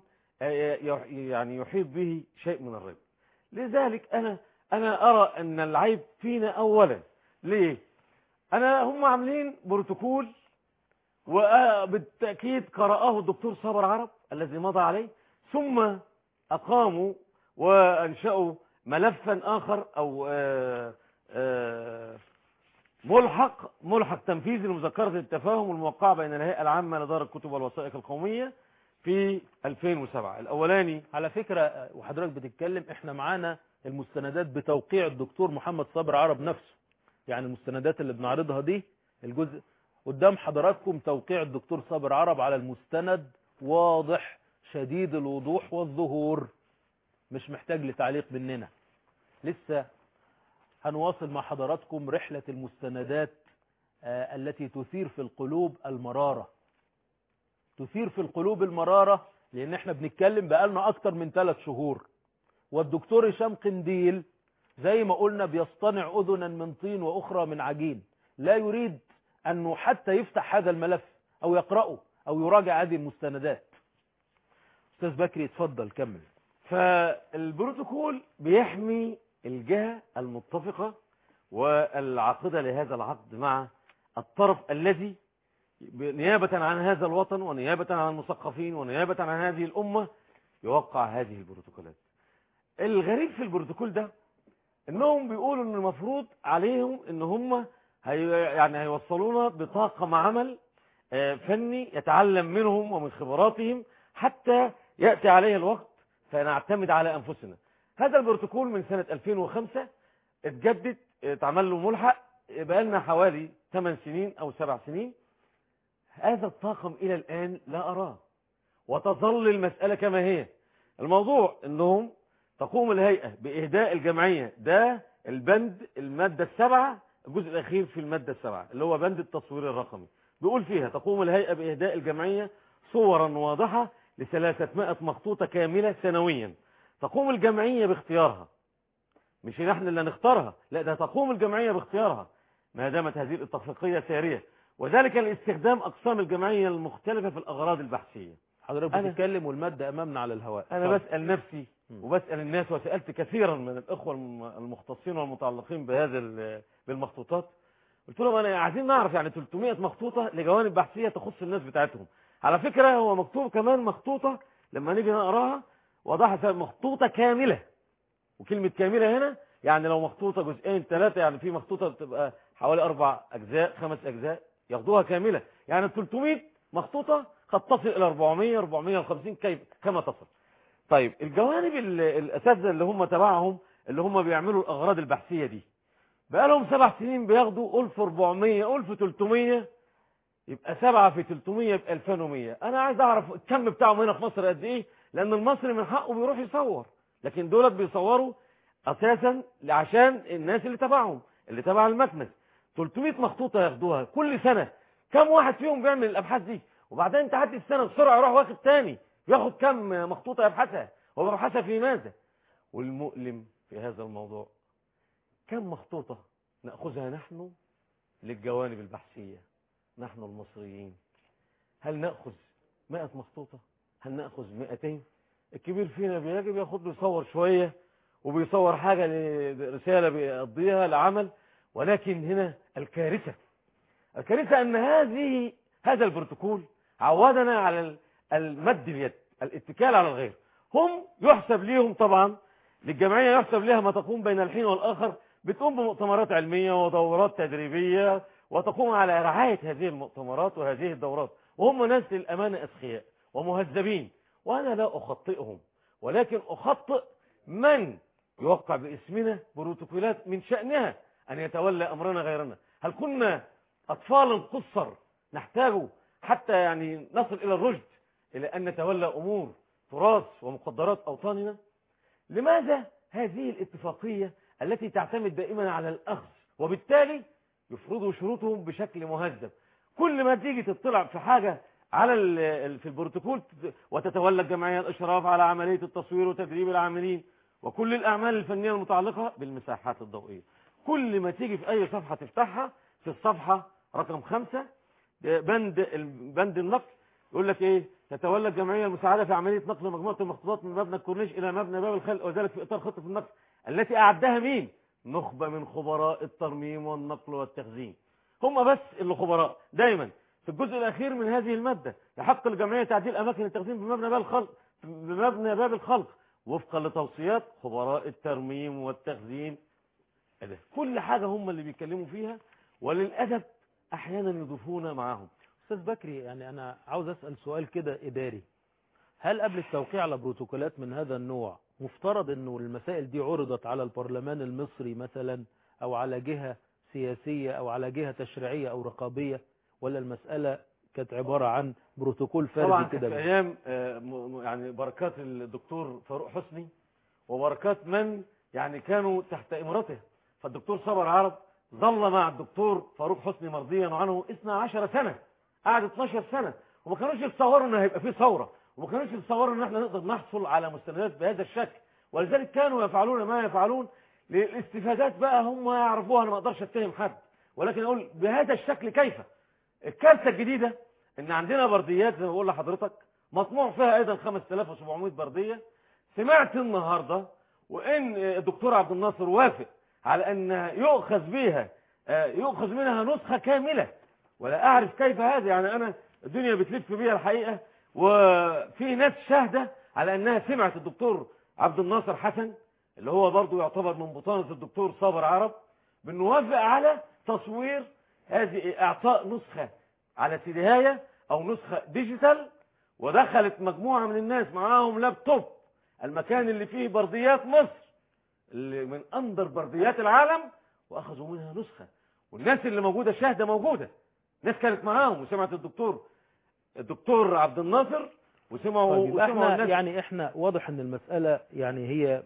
يعني يحيط به شيء من الريب. لذلك أنا أنا أرى أن العيب فينا أولا. ليه؟ أنا هم عاملين بروتوكول، وبالتأكيد قرأه الدكتور صابر عرب الذي مضى عليه، ثم أقاموا وأنشأوا ملفا آخر أو آآ آآ ملحق ملحق تنفيذي لمذكرة التفاهم الموقعة بين الهيئة العامة لدار الكتب والوثائق القومية في ألفين وسبعة. الأولاني على فكرة وحضرتك بتتكلم احنا معانا المستندات بتوقيع الدكتور محمد صابر عرب نفسه، يعني المستندات اللي بنعرضها دي الجزء قدام حضراتكم توقيع الدكتور صابر عرب على المستند، واضح شديد الوضوح والظهور، مش محتاج لتعليق مننا. لسه هنواصل مع حضراتكم رحلة المستندات آه التي تثير في القلوب المرارة، تثير في القلوب المرارة، لان احنا بنتكلم بقالنا اكتر من ثلاث شهور، والدكتور هشام قنديل زي ما قلنا بيصطنع اذنا من طين واخرى من عجين، لا يريد انه حتى يفتح هذا الملف او يقرأه او يراجع هذه المستندات. استاذ بكري اتفضل كمل. فالبروتوكول بيحمي الجهة المتفقة والعاقدة لهذا العقد مع الطرف الذي نيابة عن هذا الوطن ونيابة عن المثقفين ونيابة عن هذه الأمة يوقع هذه البروتوكولات. الغريب في البروتوكول ده انهم بيقولوا ان المفروض عليهم ان هم هي يعني هيوصلونا بطاقم عمل فني يتعلم منهم ومن خبراتهم حتى يأتي عليه الوقت فنعتمد على أنفسنا. هذا البروتوكول من سنة ألفين وخمسة اتجدد، اتعمل له ملحق، بقالنا حوالي ثمان سنين أو سبع سنين. هذا الطاقم إلى الآن لا أراه، وتظل المسألة كما هي. الموضوع أنهم تقوم الهيئة بإهداء الجمعية، ده البند المادة السبعة الجزء الأخير في المادة السبعة اللي هو بند التصوير الرقمي، بيقول فيها تقوم الهيئة بإهداء الجمعية صورا واضحة لثلاثمائة مخطوطة كاملة سنويا. تقوم الجمعية باختيارها، مش نحن اللي نختارها، لا ده تقوم الجمعية باختيارها ما دامت هذه الاتفاقية سارية، وذلك لاستخدام أقسام الجمعية المختلفة في الأغراض البحثية. حضرتك بتتكلم والمادة أمامنا على الهواء. أنا طبعا. بسأل نفسي وبسأل الناس، وسألت كثيرا من الأخوة المختصين والمتعلقين بهذا بالمخطوطات، قلت لهم انا عايزين نعرف يعني ثلاثمائة مخطوطه لجوانب بحثيه تخص الناس بتاعتهم. على فكره هو مكتوب كمان مخطوطه لما نيجي نقراها وضحت مخطوطه كامله، وكلمه كامله هنا يعني لو مخطوطه جزئين ثلاثه، يعني في مخطوطه بتبقى حوالي اربع اجزاء خمس اجزاء ياخدوها كامله، يعني ثلاثمائة مخطوطه قد تصل الى اربعمائة اربعمائة وخمسين كيف كما تصل. طيب الجوانب الاساتذه اللي هم تبعهم اللي هم بيعملوا الاغراض البحثيه دي بقى لهم سبع سنين بياخدوا الف واربعمائة الف وثلاثمائة، يبقى سبعة في ثلاثمائة يبقى الفين ومائة. انا عايز اعرف الكم بتاعهم هنا في مصر قد ايه، لان المصري من حقه بيروح يصور، لكن دولت بيصوروا اساسا عشان الناس اللي تبعهم اللي تبع المكنس. ثلاثمائة مخطوطه ياخدوها كل سنه، كم واحد فيهم بيعمل الابحاث دي؟ وبعدين تعدي السنه بسرعه يروح واخد تاني ياخد كم مخطوطه يبحثها، هو بيبحثها في ماذا؟ والمؤلم في هذا الموضوع كم مخطوطه ناخذها نحن للجوانب البحثيه نحن المصريين؟ هل ناخذ مائة مخطوطه؟ هل ناخذ مائتين؟ الكبير فينا بيجي بياخد له يصور شويه وبيصور حاجه لرساله بيقضيها لعمل، ولكن هنا الكارثه الكارثه ان هذه هذا البروتوكول عودنا على المد اليد، الاتكال على الغير. هم يحسب ليهم طبعا للجمعيه يحسب لها ما تقوم بين الحين والاخر، بتقوم بمؤتمرات علميه ودورات تدريبيه وتقوم على رعايه هذه المؤتمرات وهذه الدورات، وهم ناس للامانه اذكياء ومهذبين، وانا لا اخطئهم، ولكن اخطئ من يوقع باسمنا بروتوكولات من شأنها ان يتولى امرنا غيرنا. هل كنا اطفالا قصر نحتاج حتى يعني نصل الى الرشد الى ان نتولى امور تراث ومقدرات اوطاننا؟ لماذا هذه الاتفاقية التي تعتمد دائما على الاخذ، وبالتالي يفرضوا شروطهم بشكل مهذب؟ كل ما تيجي تطلع في حاجة على في البروتوكول وتتولى الجمعية الاشراف على عملية التصوير وتدريب العاملين وكل الاعمال الفنية المتعلقة بالمساحات الضوئية. كل ما تيجي في اي صفحة تفتحها في الصفحة رقم خمسة بند بند النقل يقول لك ايه؟ تتولى الجمعيه المساعده في عمليه نقل مجموعه المخطوطات من مبنى الكورنيش الى مبنى باب الخلق، وذلك في اطار خطه النقل التي اعدها مين؟ نخبه من خبراء الترميم والنقل والتخزين. هم بس اللي خبراء. دايما في الجزء الاخير من هذه الماده يحق الجمعيه تعديل اماكن التخزين بمبنى باب الخلق بمبنى باب الخلق وفقا لتوصيات خبراء الترميم والتخزين. كل حاجه هم اللي بيتكلموا فيها، وللاسف احيانا يضيفون معهم. أستاذ بكري، يعني أنا عاوز أسأل سؤال كده إداري. هل قبل التوقيع على بروتوكولات من هذا النوع مفترض أنه المسائل دي عرضت على البرلمان المصري مثلا أو على جهة سياسية أو على جهة تشريعية أو رقابية، ولا المسألة كانت عبارة عن بروتوكول فردي كده؟ طبعا في أيام يعني بركات الدكتور فاروق حسني وبركات من يعني كانوا تحت إمرته، فالدكتور صابر عرب ظل مع الدكتور فاروق حسني مرضيا عنه اثنتي عشرة سنة، قعد اتناشر سنة، وما كانوش يتصوروا ان هيبقى فيه ثورة، وما كانوش يتصوروا ان احنا نقدر نحصل على مستندات بهذا الشكل، ولذلك كانوا يفعلون ما يفعلون للاستفادات بقى هم يعرفوها. انا ما اقدرش اتهم حد، ولكن اقول بهذا الشكل كيف؟ الكارثة الجديدة ان عندنا برديات زي ما بقول لحضرتك مطموع فيها ايضا خمسة آلاف وسبعمائة بردية. سمعت النهاردة وان الدكتور عبد الناصر وافق على ان يؤخذ بها يؤخذ منها نسخة كاملة، ولا اعرف كيف هذا. يعني انا الدنيا بتلف بيها الحقيقة، وفي ناس شاهدة على انها سمعت الدكتور عبد الناصر حسن اللي هو برضو يعتبر من بطانة الدكتور صابر عرب بنوافق على تصوير هذه، اعطاء نسخة على سيديهاية او نسخة ديجيتال، ودخلت مجموعة من الناس معاهم لابتوب المكان اللي فيه برديات مصر اللي من اندر برديات العالم، واخذوا منها نسخة، والناس اللي موجودة شاهدة موجودة، ناس كانت معاهم وسمعت الدكتور الدكتور عبد الناصر وسمعوا, طيب وسمعوا احنا الناس. يعني احنا واضح ان المسألة يعني هي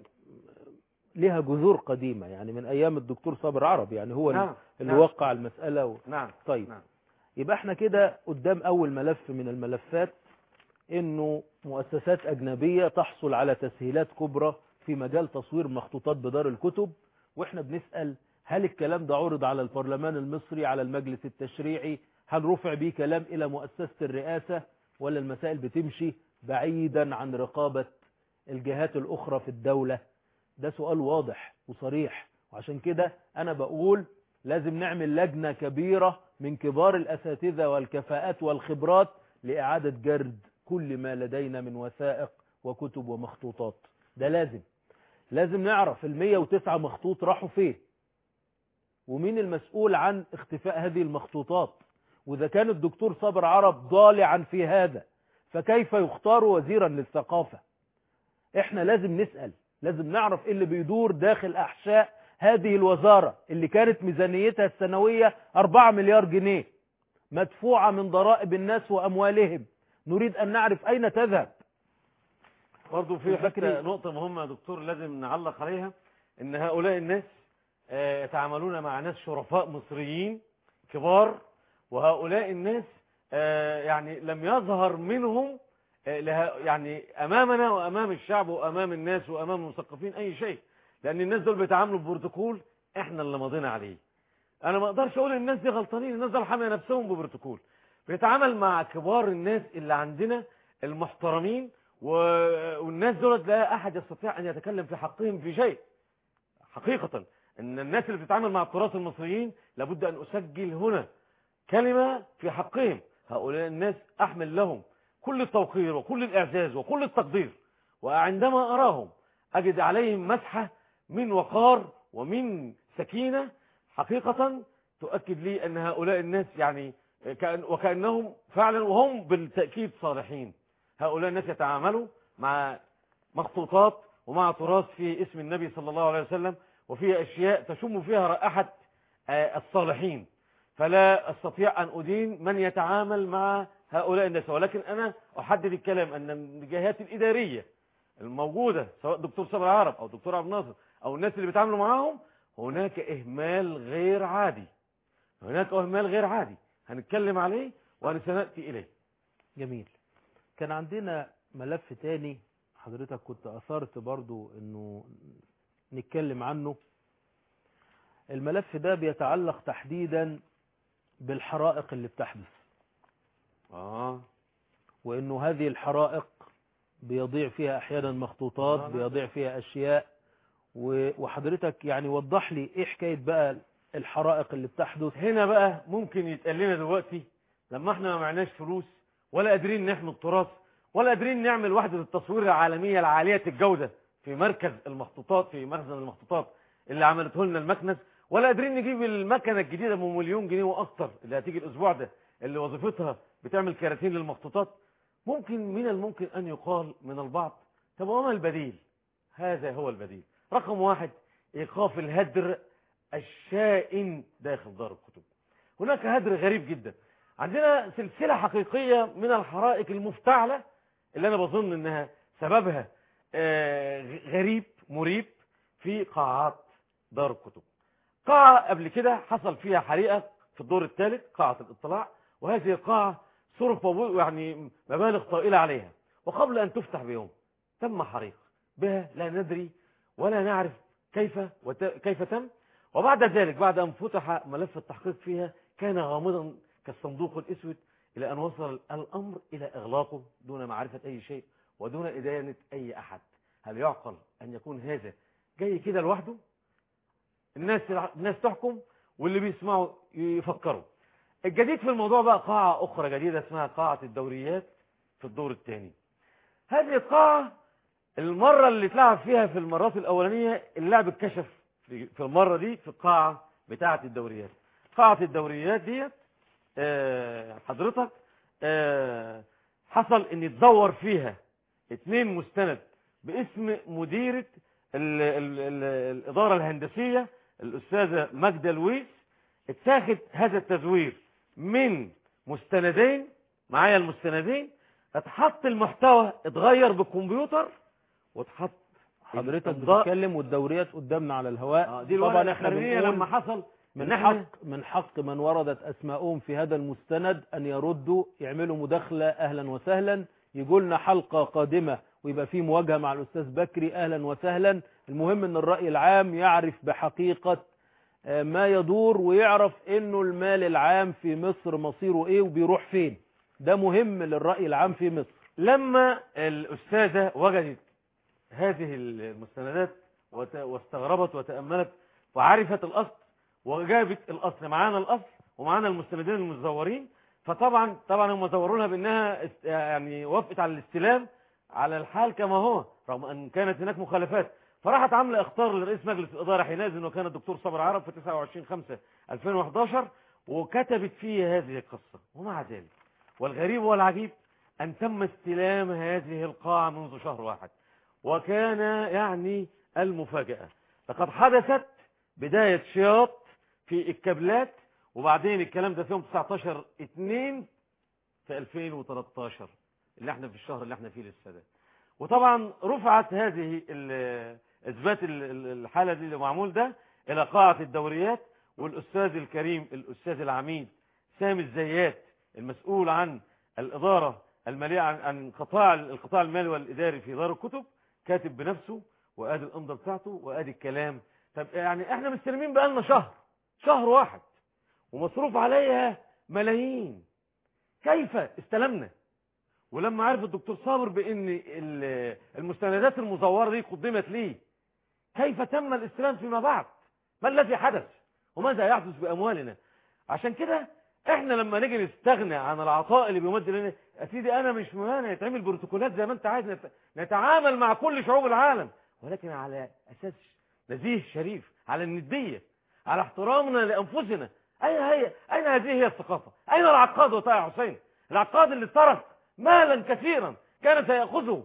لها جذور قديمة، يعني من ايام الدكتور صابر عرب، يعني هو نعم. اللي نعم. وقع المسألة و... نعم. طيب نعم. يبقى احنا كده قدام اول ملف من الملفات، انه مؤسسات اجنبية تحصل على تسهيلات كبرى في مجال تصوير مخطوطات بدار الكتب، واحنا بنسأل هل الكلام ده عرض على البرلمان المصري، على المجلس التشريعي، هل رفع بيه كلام الى مؤسسة الرئاسة، ولا المسائل بتمشي بعيدا عن رقابة الجهات الاخرى في الدولة؟ ده سؤال واضح وصريح، وعشان كده انا بقول لازم نعمل لجنة كبيرة من كبار الأساتذة والكفاءات والخبرات لإعادة جرد كل ما لدينا من وثائق وكتب ومخطوطات. ده لازم لازم نعرف المية وتسعة مخطوط راحوا فين، ومين المسؤول عن اختفاء هذه المخطوطات. وإذا كان الدكتور صابر عرب ضالعا في هذا فكيف يختار وزيرا للثقافة؟ احنا لازم نسأل، لازم نعرف ايه اللي بيدور داخل أحشاء هذه الوزارة اللي كانت ميزانيتها السنوية أربعة مليار جنيه مدفوعة من ضرائب الناس وأموالهم. نريد أن نعرف أين تذهب. برضو في حتى نقطة مهمة يا دكتور لازم نعلق عليها، ان هؤلاء الناس يتعاملون مع ناس شرفاء مصريين كبار، وهؤلاء الناس يعني لم يظهر منهم يعني أمامنا وأمام الشعب وأمام الناس وأمام المثقفين أي شيء، لأن الناس دول بيتعاملوا ببروتوكول احنا اللي ماضينا عليه. أنا ما أقدرش أقول الناس دي غلطانين، الناس دول حامية نفسهم ببروتوكول. بيتعامل مع كبار الناس اللي عندنا المحترمين، والناس دول لا أحد يستطيع أن يتكلم في حقهم في شيء. حقيقة أن الناس اللي بتتعامل مع التراث المصريين لابد أن أسجل هنا كلمة في حقهم. هؤلاء الناس أحمل لهم كل التوقير وكل الإعزاز وكل التقدير، وعندما أراهم أجد عليهم مسحة من وقار ومن سكينة حقيقة تؤكد لي أن هؤلاء الناس يعني كأن وكأنهم فعلا وهم بالتأكيد صالحين. هؤلاء الناس يتعاملوا مع مخطوطات ومع تراث في اسم النبي صلى الله عليه وسلم، وفي أشياء تشم فيها رائحة الصالحين. فلا أستطيع أن أدين من يتعامل مع هؤلاء الناس، ولكن أنا أحدد الكلام أن الجهات الإدارية الموجودة سواء دكتور صابر عرب أو دكتور عبد الناصر أو الناس اللي بيتعاملوا معاهم هناك إهمال غير عادي، هناك إهمال غير عادي هنتكلم عليه وسنأتي إليه. جميل. كان عندنا ملف تاني حضرتك كنت أثرت برضو أنه نتكلم عنه. الملف ده بيتعلق تحديدا بالحرائق اللي بتحدث، آه. وأنه هذه الحرائق بيضيع فيها أحيانا مخطوطات، آه. بيضيع فيها أشياء، وحضرتك يعني وضح لي إيه حكاية بقى الحرائق اللي بتحدث هنا. بقى ممكن يتقال لنا دلوقتي لما احنا ما معناش فلوس ولا قادرين نحمي التراث ولا قادرين نعمل وحدة التصوير العالمية العالية الجودة في مركز المخطوطات في مخزن المخطوطات اللي عملته لنا المكنس، ولا قادرين نجيب المكنة الجديدة بمليون جنيه وأكتر اللي هتيجي الأسبوع ده اللي وظيفتها بتعمل كراتين للمخطوطات. ممكن من الممكن أن يقال من البعض طب وما البديل؟ هذا هو البديل. رقم واحد إيقاف الهدر الشائن داخل دار الكتب. هناك هدر غريب جدا. عندنا سلسلة حقيقية من الحرائق المفتعلة اللي أنا بظن أنها سببها غريب مريب في قاعات دار الكتب. قاعة قبل كده حصل فيها حريقة في الدور الثالث، قاعة الاطلاع، وهذه القاعة صرف يعني مبالغ طائلة عليها، وقبل أن تفتح بيوم تم حريق بها لا ندري ولا نعرف كيف وت... كيف تم. وبعد ذلك بعد أن فتح ملف التحقيق فيها كان غامضا كالصندوق الأسود إلى أن وصل الأمر إلى إغلاقه دون معرفة أي شيء ودون إدانة أي أحد. هل يعقل أن يكون هذا جاي كده لوحده؟ الناس الناس تحكم واللي بيسمعوا يفكروا. الجديد في الموضوع بقى قاعة أخرى جديدة اسمها قاعة الدوريات في الدور الثاني. هذه القاعة المرة اللي اتلعب فيها في المرات الأولانية اللعب اتكشف في المرة دي في القاعة بتاعة الدوريات. قاعة الدوريات دي اه حضرتك اه حصل ان يتدور فيها اتنين مستند باسم مديرة ال ال ال الإدارة الهندسية الأستاذة ماجدة لويس. اتاخد هذا التزوير من مستندين، معايا المستندين، اتحط المحتوى اتغير بالكمبيوتر واتحط. حضرتك بتتكلم والدوريات قدامنا على الهواء. آه دي طبعا احنا بنقول لما حصل من حق من حق من وردت اسماءهم في هذا المستند ان يردوا يعملوا مداخله اهلا وسهلا، يجوا لنا حلقه قادمه ويبقى في مواجهه مع الاستاذ بكري اهلا وسهلا. المهم ان الراي العام يعرف بحقيقه ما يدور ويعرف انه المال العام في مصر مصيره ايه وبيروح فين. ده مهم للراي العام في مصر. لما الاستاذه وجدت هذه المستندات واستغربت وتأملت وعرفت الأصل وجابت الاصل، معانا الاصل ومعانا المستندين المزورين. فطبعا طبعا هم زورونها بانها است- يعني وافقت على الاستلام على الحال كما هو، رغم ان كانت هناك مخالفات. فراحت عامله اخطار لرئيس مجلس الاداره حينئذ، وكان الدكتور صابر عرب، في تسعة وعشرين خمسة ألفين وأحد عشر، وكتبت فيه هذه القصه. ومع ذلك والغريب والعجيب ان تم استلام هذه القاعه منذ شهر واحد، وكان يعني المفاجاه لقد حدثت بدايه شياط في الكابلات، وبعدين الكلام ده في يوم تسعتاشر اتنين في ألفين وتلتاشر، اللي احنا في الشهر اللي احنا فيه لسه ده. وطبعا رفعت هذه ال- اثبات ال- ال- الحاله دي اللي معمول ده الى قاعه الدوريات، والاستاذ الكريم الاستاذ العميد سامي الزيات المسؤول عن الاداره الماليه، عن عن قطاع القطاع المالي والاداري في دار الكتب، كاتب بنفسه، وادي الامضه بتاعته وادي الكلام. طب يعني احنا مستلمين بقالنا شهر، شهر واحد، ومصروف عليها ملايين، كيف استلمنا؟ ولما عرف الدكتور صابر بان ال- المستندات المزوره دي قدمت ليه، كيف تم الاستلام فيما بعد؟ ما الذي حدث وماذا يحدث باموالنا؟ عشان كده احنا لما نيجي نستغنى عن العطاء اللي بيمد لنا، يا سيدي انا مش مانع يتعمل بروتوكولات زي ما انت عايز، نت- نتعامل مع كل شعوب العالم، ولكن على اساس نزيه شريف، على النديه، على احترامنا لانفسنا. اين هي اين هذه هي الثقافه؟ اين العقاد وطاع حسين؟ العقاد اللي ترك مالا كثيرا كان سيأخذه،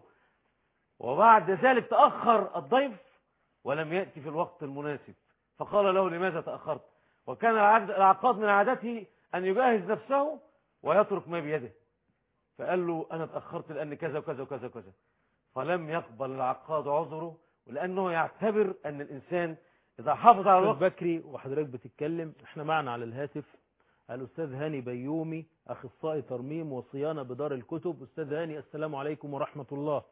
وبعد ذلك تأخر الضيف ولم يأتي في الوقت المناسب، فقال له لماذا تأخرت؟ وكان العقد- العقاد من عادته أن يجهز نفسه ويترك ما بيده، فقال له أنا تأخرت لأن كذا وكذا وكذا وكذا، فلم يقبل العقاد عذره، ولأنه يعتبر أن الإنسان إذا حافظ على الوقت. بكري وحضرتك بتتكلم، احنا معنا على الهاتف الأستاذ هاني بيومي، أخصائي ترميم وصيانة بدار الكتب. أستاذ هاني، السلام عليكم ورحمة الله.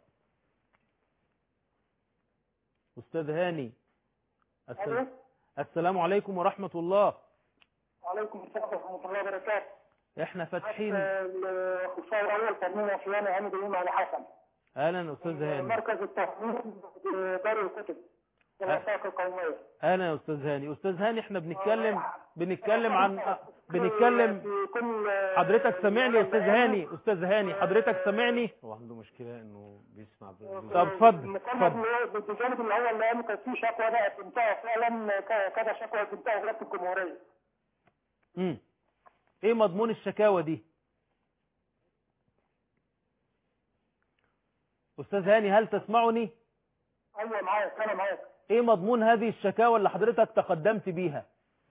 أستاذ هاني، السلام, السلام عليكم ورحمة الله. وعليكم السلام ورحمة الله وبركاته. احنا فاتحين الأخصائي الأول ترميم وصيانة هاني بيومي على حسن. أهلا أستاذ هاني. مركز الترميم بدار الكتب والوثائق القومية. أهلا يا أستاذ هاني. أستاذ هاني، احنا بنتكلم بنتكلم عن بنتكلم حضرتك سامعني يا أستاذ هاني؟ أستاذ هاني حضرتك سامعني؟ هو عنده مشكلة إنه بيسمع. طب اتفضل اتفضل. بالجانب الأول لأن كان في شكوى بقى قدمتها فعلا، كذا شكوى قدمتها وزارة الجمهورية. امم إيه مضمون الشكاوى دي؟ أستاذ هاني هل تسمعني؟ أيوة معاك، أنا معاك. ايه مضمون هذه الشكاوى اللي حضرتك تقدمت بيها؟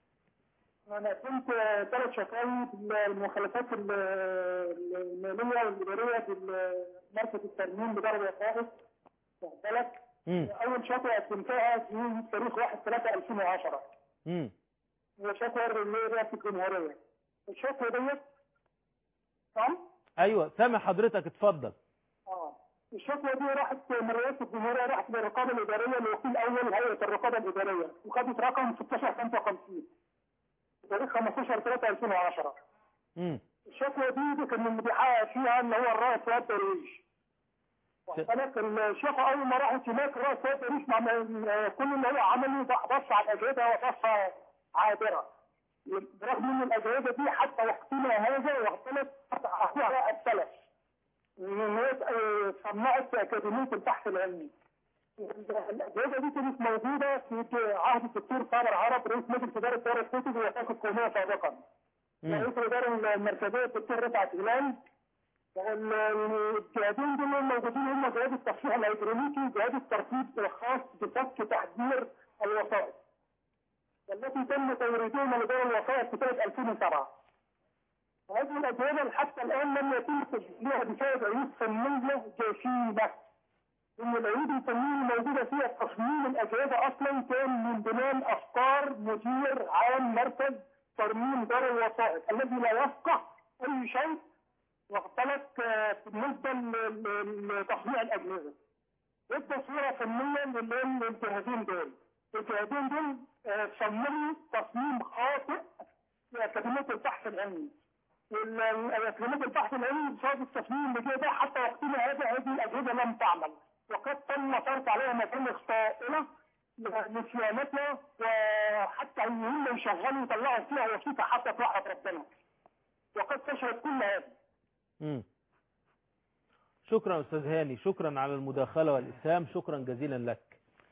انا كنت ثلاث شكاوي المخالفات الماليه والاداريه بمركز الترميم بدار الوثائق. واخد بالك؟ اول شكوى قدمتها في تاريخ واحد ثلاثة ألفين وعشرة. امم هي شكوى لرئاسه الجمهوريه. الشكوى ديت تمام؟ ايوه سامع حضرتك، اتفضل. اه الشكوى دي راحت من رئاسه الجمهوريه، راحت للرقابه الاداريه لوكيل اول هيئه الرقابه الاداريه، وخدت رقم ستاشر خمسة وخمسين تاريخ خمستاشر ثلاثة ألفين وعشرة. امم الشكوى دي كان اللي بيحقق فيها ان هو الرائد فؤاد درويش. ولكن الشيخ اول ما راحت هناك الرائد فؤاد درويش مع كل اللي هو عمله بص على الاجهزه وبصه عابره، برغم ان الاجهزه دي حتى وقتنا هذا واختلف اخوها السلف ان هي صنعت في اكاديميه البحث العلمي. الاجهزه دي كانت موجوده في عهد الدكتور صابر عرب رئيس مجلس اداره دار الكتب والوثائق القوميه سابقا. رئيس الاداره المركزيه الدكتور رفعت هلال. الجهازين دول الموجودين هم جهاز التصحيح الالكترونيكي وجهاز الترتيب الخاص بفك تحذير الوثائق، والتي تم توريدهما لدار الوثائق في سنه ألفين وسبعة. هذه الاجهزه حتى الان لم يتم تسجيلها بسبب عيوب فنيه جسيمه. ان العيوب الفنيه الموجوده فيها تصميم الاجهزه اصلا كان من ضمن افكار مدير عام مركز ترميم دار الوثائق الذي لا يفقه اي شيء واخد بالك بالنسبه لتصنيع الاجهزه. ادى صوره فنيه للجهازين دول. الجهازين دول صمموا تصميم خاطئ لاكاديميه البحث العلمي. اكاديميه البحث العلمي بسبب التصميم اللي ده حتى وقتنا هذا هذه الاجهزه لم تعمل، وقد تم فرض عليها مبالغ طائله لصيانتها، وحتى ان هم يشغلوا يطلعوا فيها وثيقه حتى رحمه ربنا، وقد فشلت كل هذا. مم. شكرا أستاذ هاني، شكرا على المداخلة والإسهام، شكرا جزيلا لك.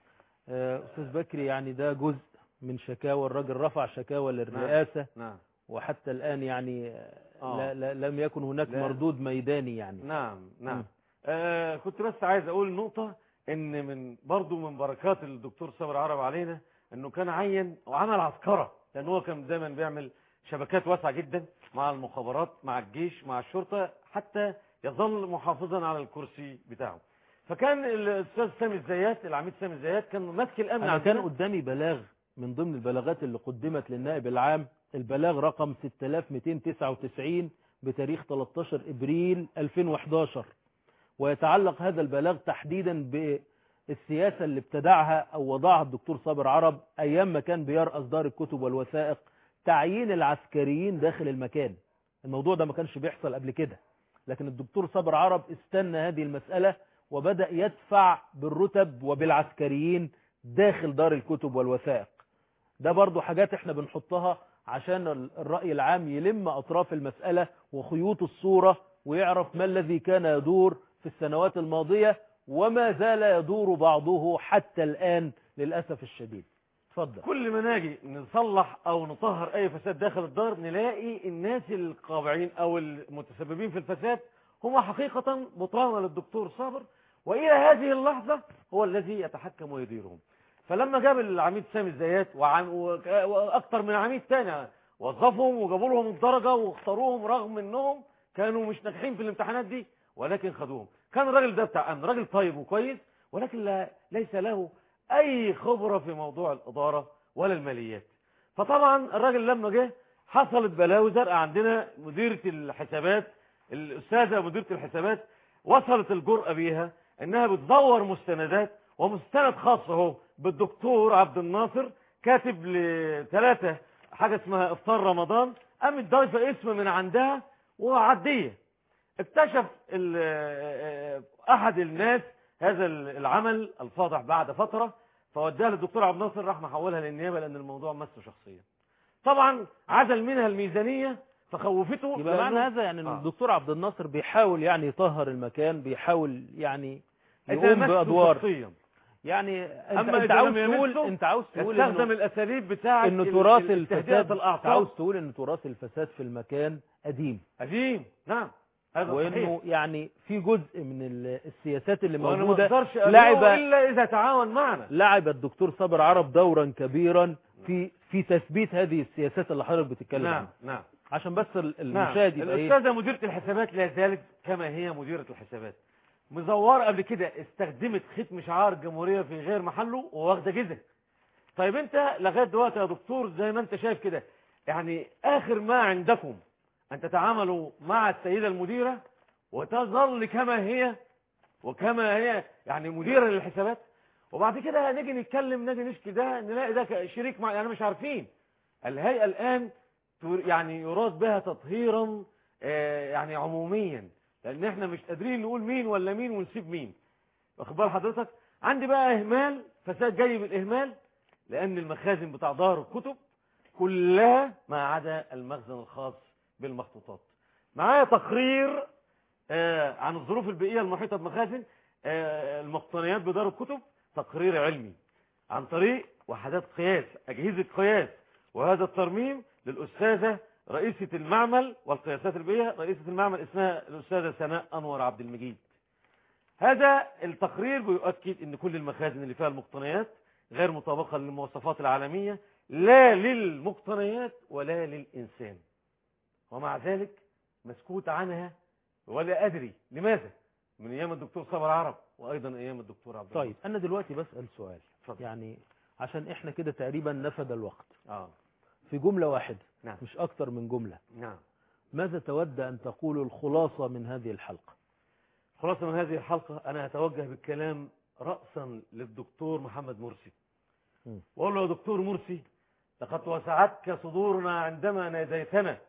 أستاذ بكري، يعني ده جزء من شكاوى الراجل، رفع شكاوى للرئاسة. نعم. نعم. وحتى الآن يعني آه. لا لا لم يكن هناك لا. مردود ميداني يعني. نعم نعم. آه كنت بس عايز أقول نقطة، إن من برضو من بركات الدكتور صابر عرب علينا إنه كان عين وعمل عسكرة، لأنه هو كان دايما بيعمل شبكات واسعة جدا مع المخابرات، مع الجيش، مع الشرطة، حتى يظل محافظا على الكرسي بتاعه. فكان الأستاذ سامي الزيات، العميد سامي الزيات، كان ماسك الأمن. أنا كان قدامي بلاغ من ضمن البلاغات اللي قدمت للنائب العام، البلاغ رقم ستة آلاف ومئتين وتسعة وتسعين بتاريخ ثلاثة عشر إبريل ألفين وأحد عشر، ويتعلق هذا البلاغ تحديدا بالسياسة اللي ابتدعها أو وضعها الدكتور صابر عرب أيام ما كان بيرأس دار الكتب والوثائق، تعيين العسكريين داخل المكان. الموضوع ده ما كانش بيحصل قبل كده، لكن الدكتور صابر عرب استنى هذه المسألة وبدأ يدفع بالرتب وبالعسكريين داخل دار الكتب والوثائق. ده برضو حاجات احنا بنحطها عشان الرأي العام يلم أطراف المسألة وخيوط الصورة، ويعرف ما الذي كان يدور في السنوات الماضية وما زال يدور بعضه حتى الآن للأسف الشديد. اتفضل. كل ما ناجي نصلح أو نطهر أي فساد داخل الدار، نلاقي الناس القابعين أو المتسببين في الفساد هم حقيقة بطانة للدكتور صابر، وإلى هذه اللحظة هو الذي يتحكم ويديرهم. فلما جاب العميد سامي الزيات وأكثر من عميد تاني، وظفهم وجابوا لهم الدرجة واختاروهم رغم أنهم كانوا مش ناجحين في الامتحانات دي، ولكن خدوهم. كان الراجل ده بتاع أمن، راجل طيب وكويس، ولكن لا ليس له أي خبرة في موضوع الإدارة ولا الماليات. فطبعا الراجل لما جه حصلت بلاوي زرقاء. عندنا مديرة الحسابات، الأستاذة مديرة الحسابات، وصلت الجرأة بيها انها بتزور مستندات، ومستند خاص اهو بالدكتور عبد الناصر كاتب لثلاثة حاجة اسمها افطار رمضان، قامت ضايفة اسم من عندها وعدية. اكتشف احد الناس هذا العمل الفاضح بعد فترة، فوداها للدكتور عبد الناصر، راح محولها للنيابة لان الموضوع مسه شخصيا. طبعا عزل منها الميزانية فخوفته. يبقى معنى هذا يعني ان آه. الدكتور عبد الناصر بيحاول يعني يطهر المكان، بيحاول يعني يقوم بادوار. يعني انت, انت عاوز تقول انت عاوز تقول استخدم الاساليب بتاعه ان تراث الفساد، عاوز تقول ان تراث الفساد في المكان قديم قديم. نعم هذا وانه صحيح. يعني في جزء من السياسات اللي موجوده موجوده لعب الا اذا تعاون معنا. لعب الدكتور صابر عرب دورا كبيرا في في تثبيت هذه السياسات اللي حضرتك بتتكلم نعم عنها. نعم عشان بس المشاهد نعم. يبقى ايه. الاستاذه مديره الحسابات لا زالت كما هي مديره الحسابات، مزوره قبل كده، استخدمت ختم شعار الجمهوريه في غير محله وواخده جزء. طيب انت لغايه دلوقتي يا دكتور زي ما انت شايف كده، يعني اخر ما عندكم ان تتعاملوا مع السيده المديره وتظل كما هي وكما هي يعني مديره للحسابات، وبعد كده نيجي نتكلم نيجي نشكي ده نلاقي ده شريك مع، يعني مش عارفين. الهيئه الان يعني يراد بها تطهيرا يعني عموميا، لان احنا مش قادرين نقول مين ولا مين ونسيب مين. واخد بال حضرتك؟ عندي بقى اهمال، فساد جاي بالاهمال، لان المخازن بتاع دار الكتب كلها ما عدا المخزن الخاص بالمخطوطات. معايا تقرير آه عن الظروف البيئيه المحيطه بمخازن آه المقتنيات بدار الكتب، تقرير علمي عن طريق وحدات قياس، اجهزه قياس وهذا الترميم للاستاذه رئيسة المعمل والقياسات البيئية، رئيسة المعمل اسمها الأستاذة سناء أنور عبد المجيد. هذا التقرير بيؤكد أن كل المخازن اللي فيها المقتنيات غير مطابقة للمواصفات العالمية، لا للمقتنيات ولا للإنسان، ومع ذلك مسكوت عنها ولا أدري لماذا، من أيام الدكتور صابر عرب وأيضا أيام الدكتور عبد طيب أنا دلوقتي بسأل سؤال فضل. يعني عشان إحنا كده تقريبا نفد الوقت آه. في جملة واحدة. نعم. مش أكتر من جملة. نعم. ماذا تود أن تقول الخلاصة من هذه الحلقة؟ خلاصة من هذه الحلقة أنا أتوجه بالكلام رأسا للدكتور محمد مرسي، وأقول له يا دكتور مرسي، لقد وسعتك صدورنا عندما ناديتنا،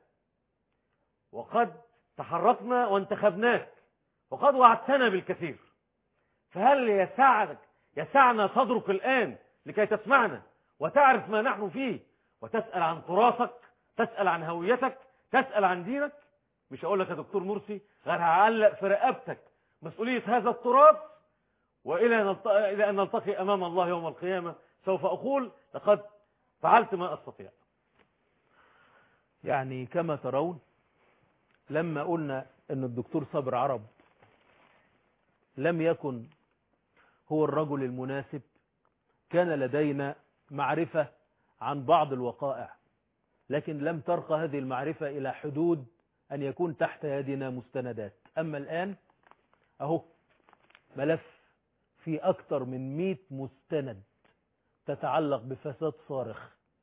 وقد تحركنا وانتخبناك، وقد وعدتنا بالكثير، فهل يسعك يسعنا صدرك الآن لكي تسمعنا وتعرف ما نحن فيه وتسأل عن تراثك، تسأل عن هويتك، تسأل عن دينك. مش هقول لك يا دكتور مرسي غير هعلق في رقبتك مسؤولية هذا التراث، وإلى إلى أن نلتقي أمام الله يوم القيامة سوف أقول لقد فعلت ما أستطيع. يعني كما ترون لما قلنا أن الدكتور صابر عرب لم يكن هو الرجل المناسب، كان لدينا معرفة عن بعض الوقائع، لكن لم ترقى هذه المعرفة إلى حدود أن يكون تحت يدنا مستندات. أما الآن أهو ملف في أكثر من مئة مستند تتعلق بفساد صارخ،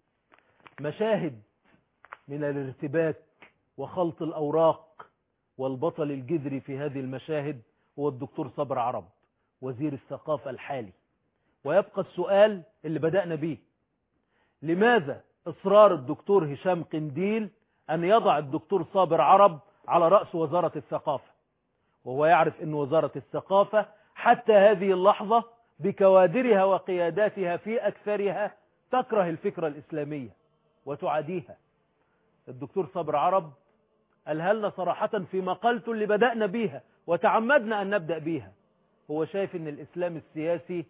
مشاهد من الارتباك وخلط الأوراق، والبطل الجذري في هذه المشاهد هو الدكتور صابر عرب وزير الثقافة الحالي. ويبقى السؤال اللي بدأنا به: لماذا إصرار الدكتور هشام قنديل أن يضع الدكتور صابر عرب على رأس وزارة الثقافة، وهو يعرف أن وزارة الثقافة حتى هذه اللحظة بكوادرها وقياداتها في أكثرها تكره الفكرة الإسلامية وتعاديها؟ الدكتور صابر عرب قالها لنا صراحة في مقالته اللي بدأنا بيها وتعمدنا أن نبدأ بيها. هو شايف أن الإسلام السياسي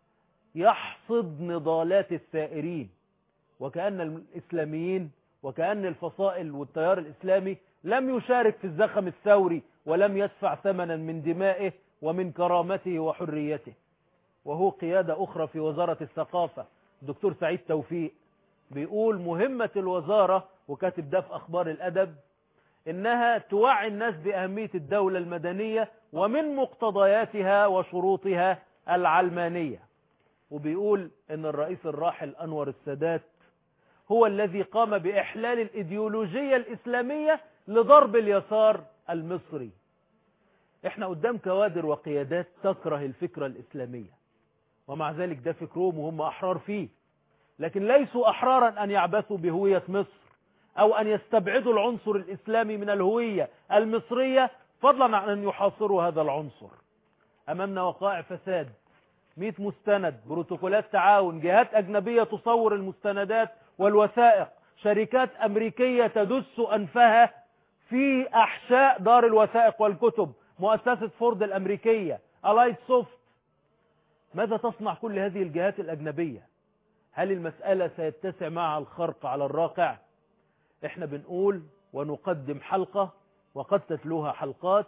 يحصد نضالات الثائرين، وكأن الإسلاميين وكأن الفصائل والتيار الإسلامي لم يشارك في الزخم الثوري ولم يدفع ثمنا من دمائه ومن كرامته وحريته. وهو قيادة أخرى في وزارة الثقافة الدكتور سعيد توفيق بيقول مهمة الوزارة، وكاتب ده في أخبار الأدب، إنها توعي الناس بأهمية الدولة المدنية ومن مقتضياتها وشروطها العلمانية. وبيقول إن الرئيس الراحل أنور السادات هو الذي قام بإحلال الإيديولوجية الإسلامية لضرب اليسار المصري. إحنا قدام كوادر وقيادات تكره الفكرة الإسلامية، ومع ذلك ده فكرهم وهم أحرار فيه، لكن ليسوا أحرارا أن يعبثوا بهوية مصر أو أن يستبعدوا العنصر الإسلامي من الهوية المصرية، فضلا عن أن يحاصروا هذا العنصر. أمامنا وقائع فساد، مئة مستند، بروتوكولات تعاون، جهات أجنبية تصور المستندات والوثائق، شركات أمريكية تدس أنفها في أحشاء دار الوثائق والكتب، مؤسسة فورد الأمريكية، ألايت سوفت. ماذا تصنع كل هذه الجهات الأجنبية؟ هل المسألة سيتسع مع الخرق على الراقع؟ احنا بنقول ونقدم حلقة وقد تتلوها حلقات: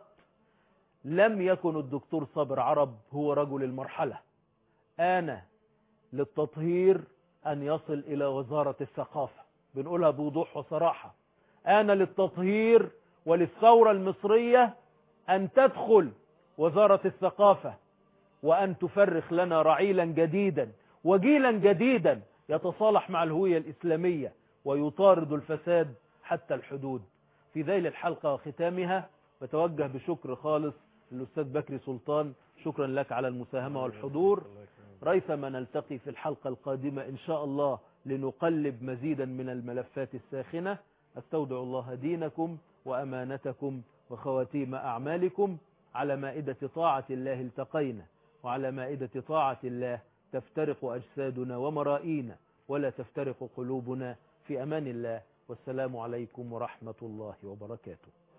لم يكن الدكتور صابر عرب هو رجل المرحلة. آن للتطهير أن يصل إلى وزارة الثقافة، بنقولها بوضوح وصراحة. آن للتطهير وللثورة المصرية أن تدخل وزارة الثقافة وأن تفرخ لنا رعيلا جديدا وجيلا جديدا يتصالح مع الهوية الإسلامية ويطارد الفساد حتى الحدود. في ذيل الحلقة وختامها بتوجه بشكر خالص للأستاذ بكري سلطان، شكرا لك على المساهمة والحضور. ريثما نلتقي في الحلقة القادمة إن شاء الله لنقلب مزيدا من الملفات الساخنة. أستودع الله دينكم وأمانتكم وخواتيم أعمالكم. على مائدة طاعة الله التقينا، وعلى مائدة طاعة الله تفترق أجسادنا ومرائينا، ولا تفترق قلوبنا. في أمان الله، والسلام عليكم ورحمة الله وبركاته.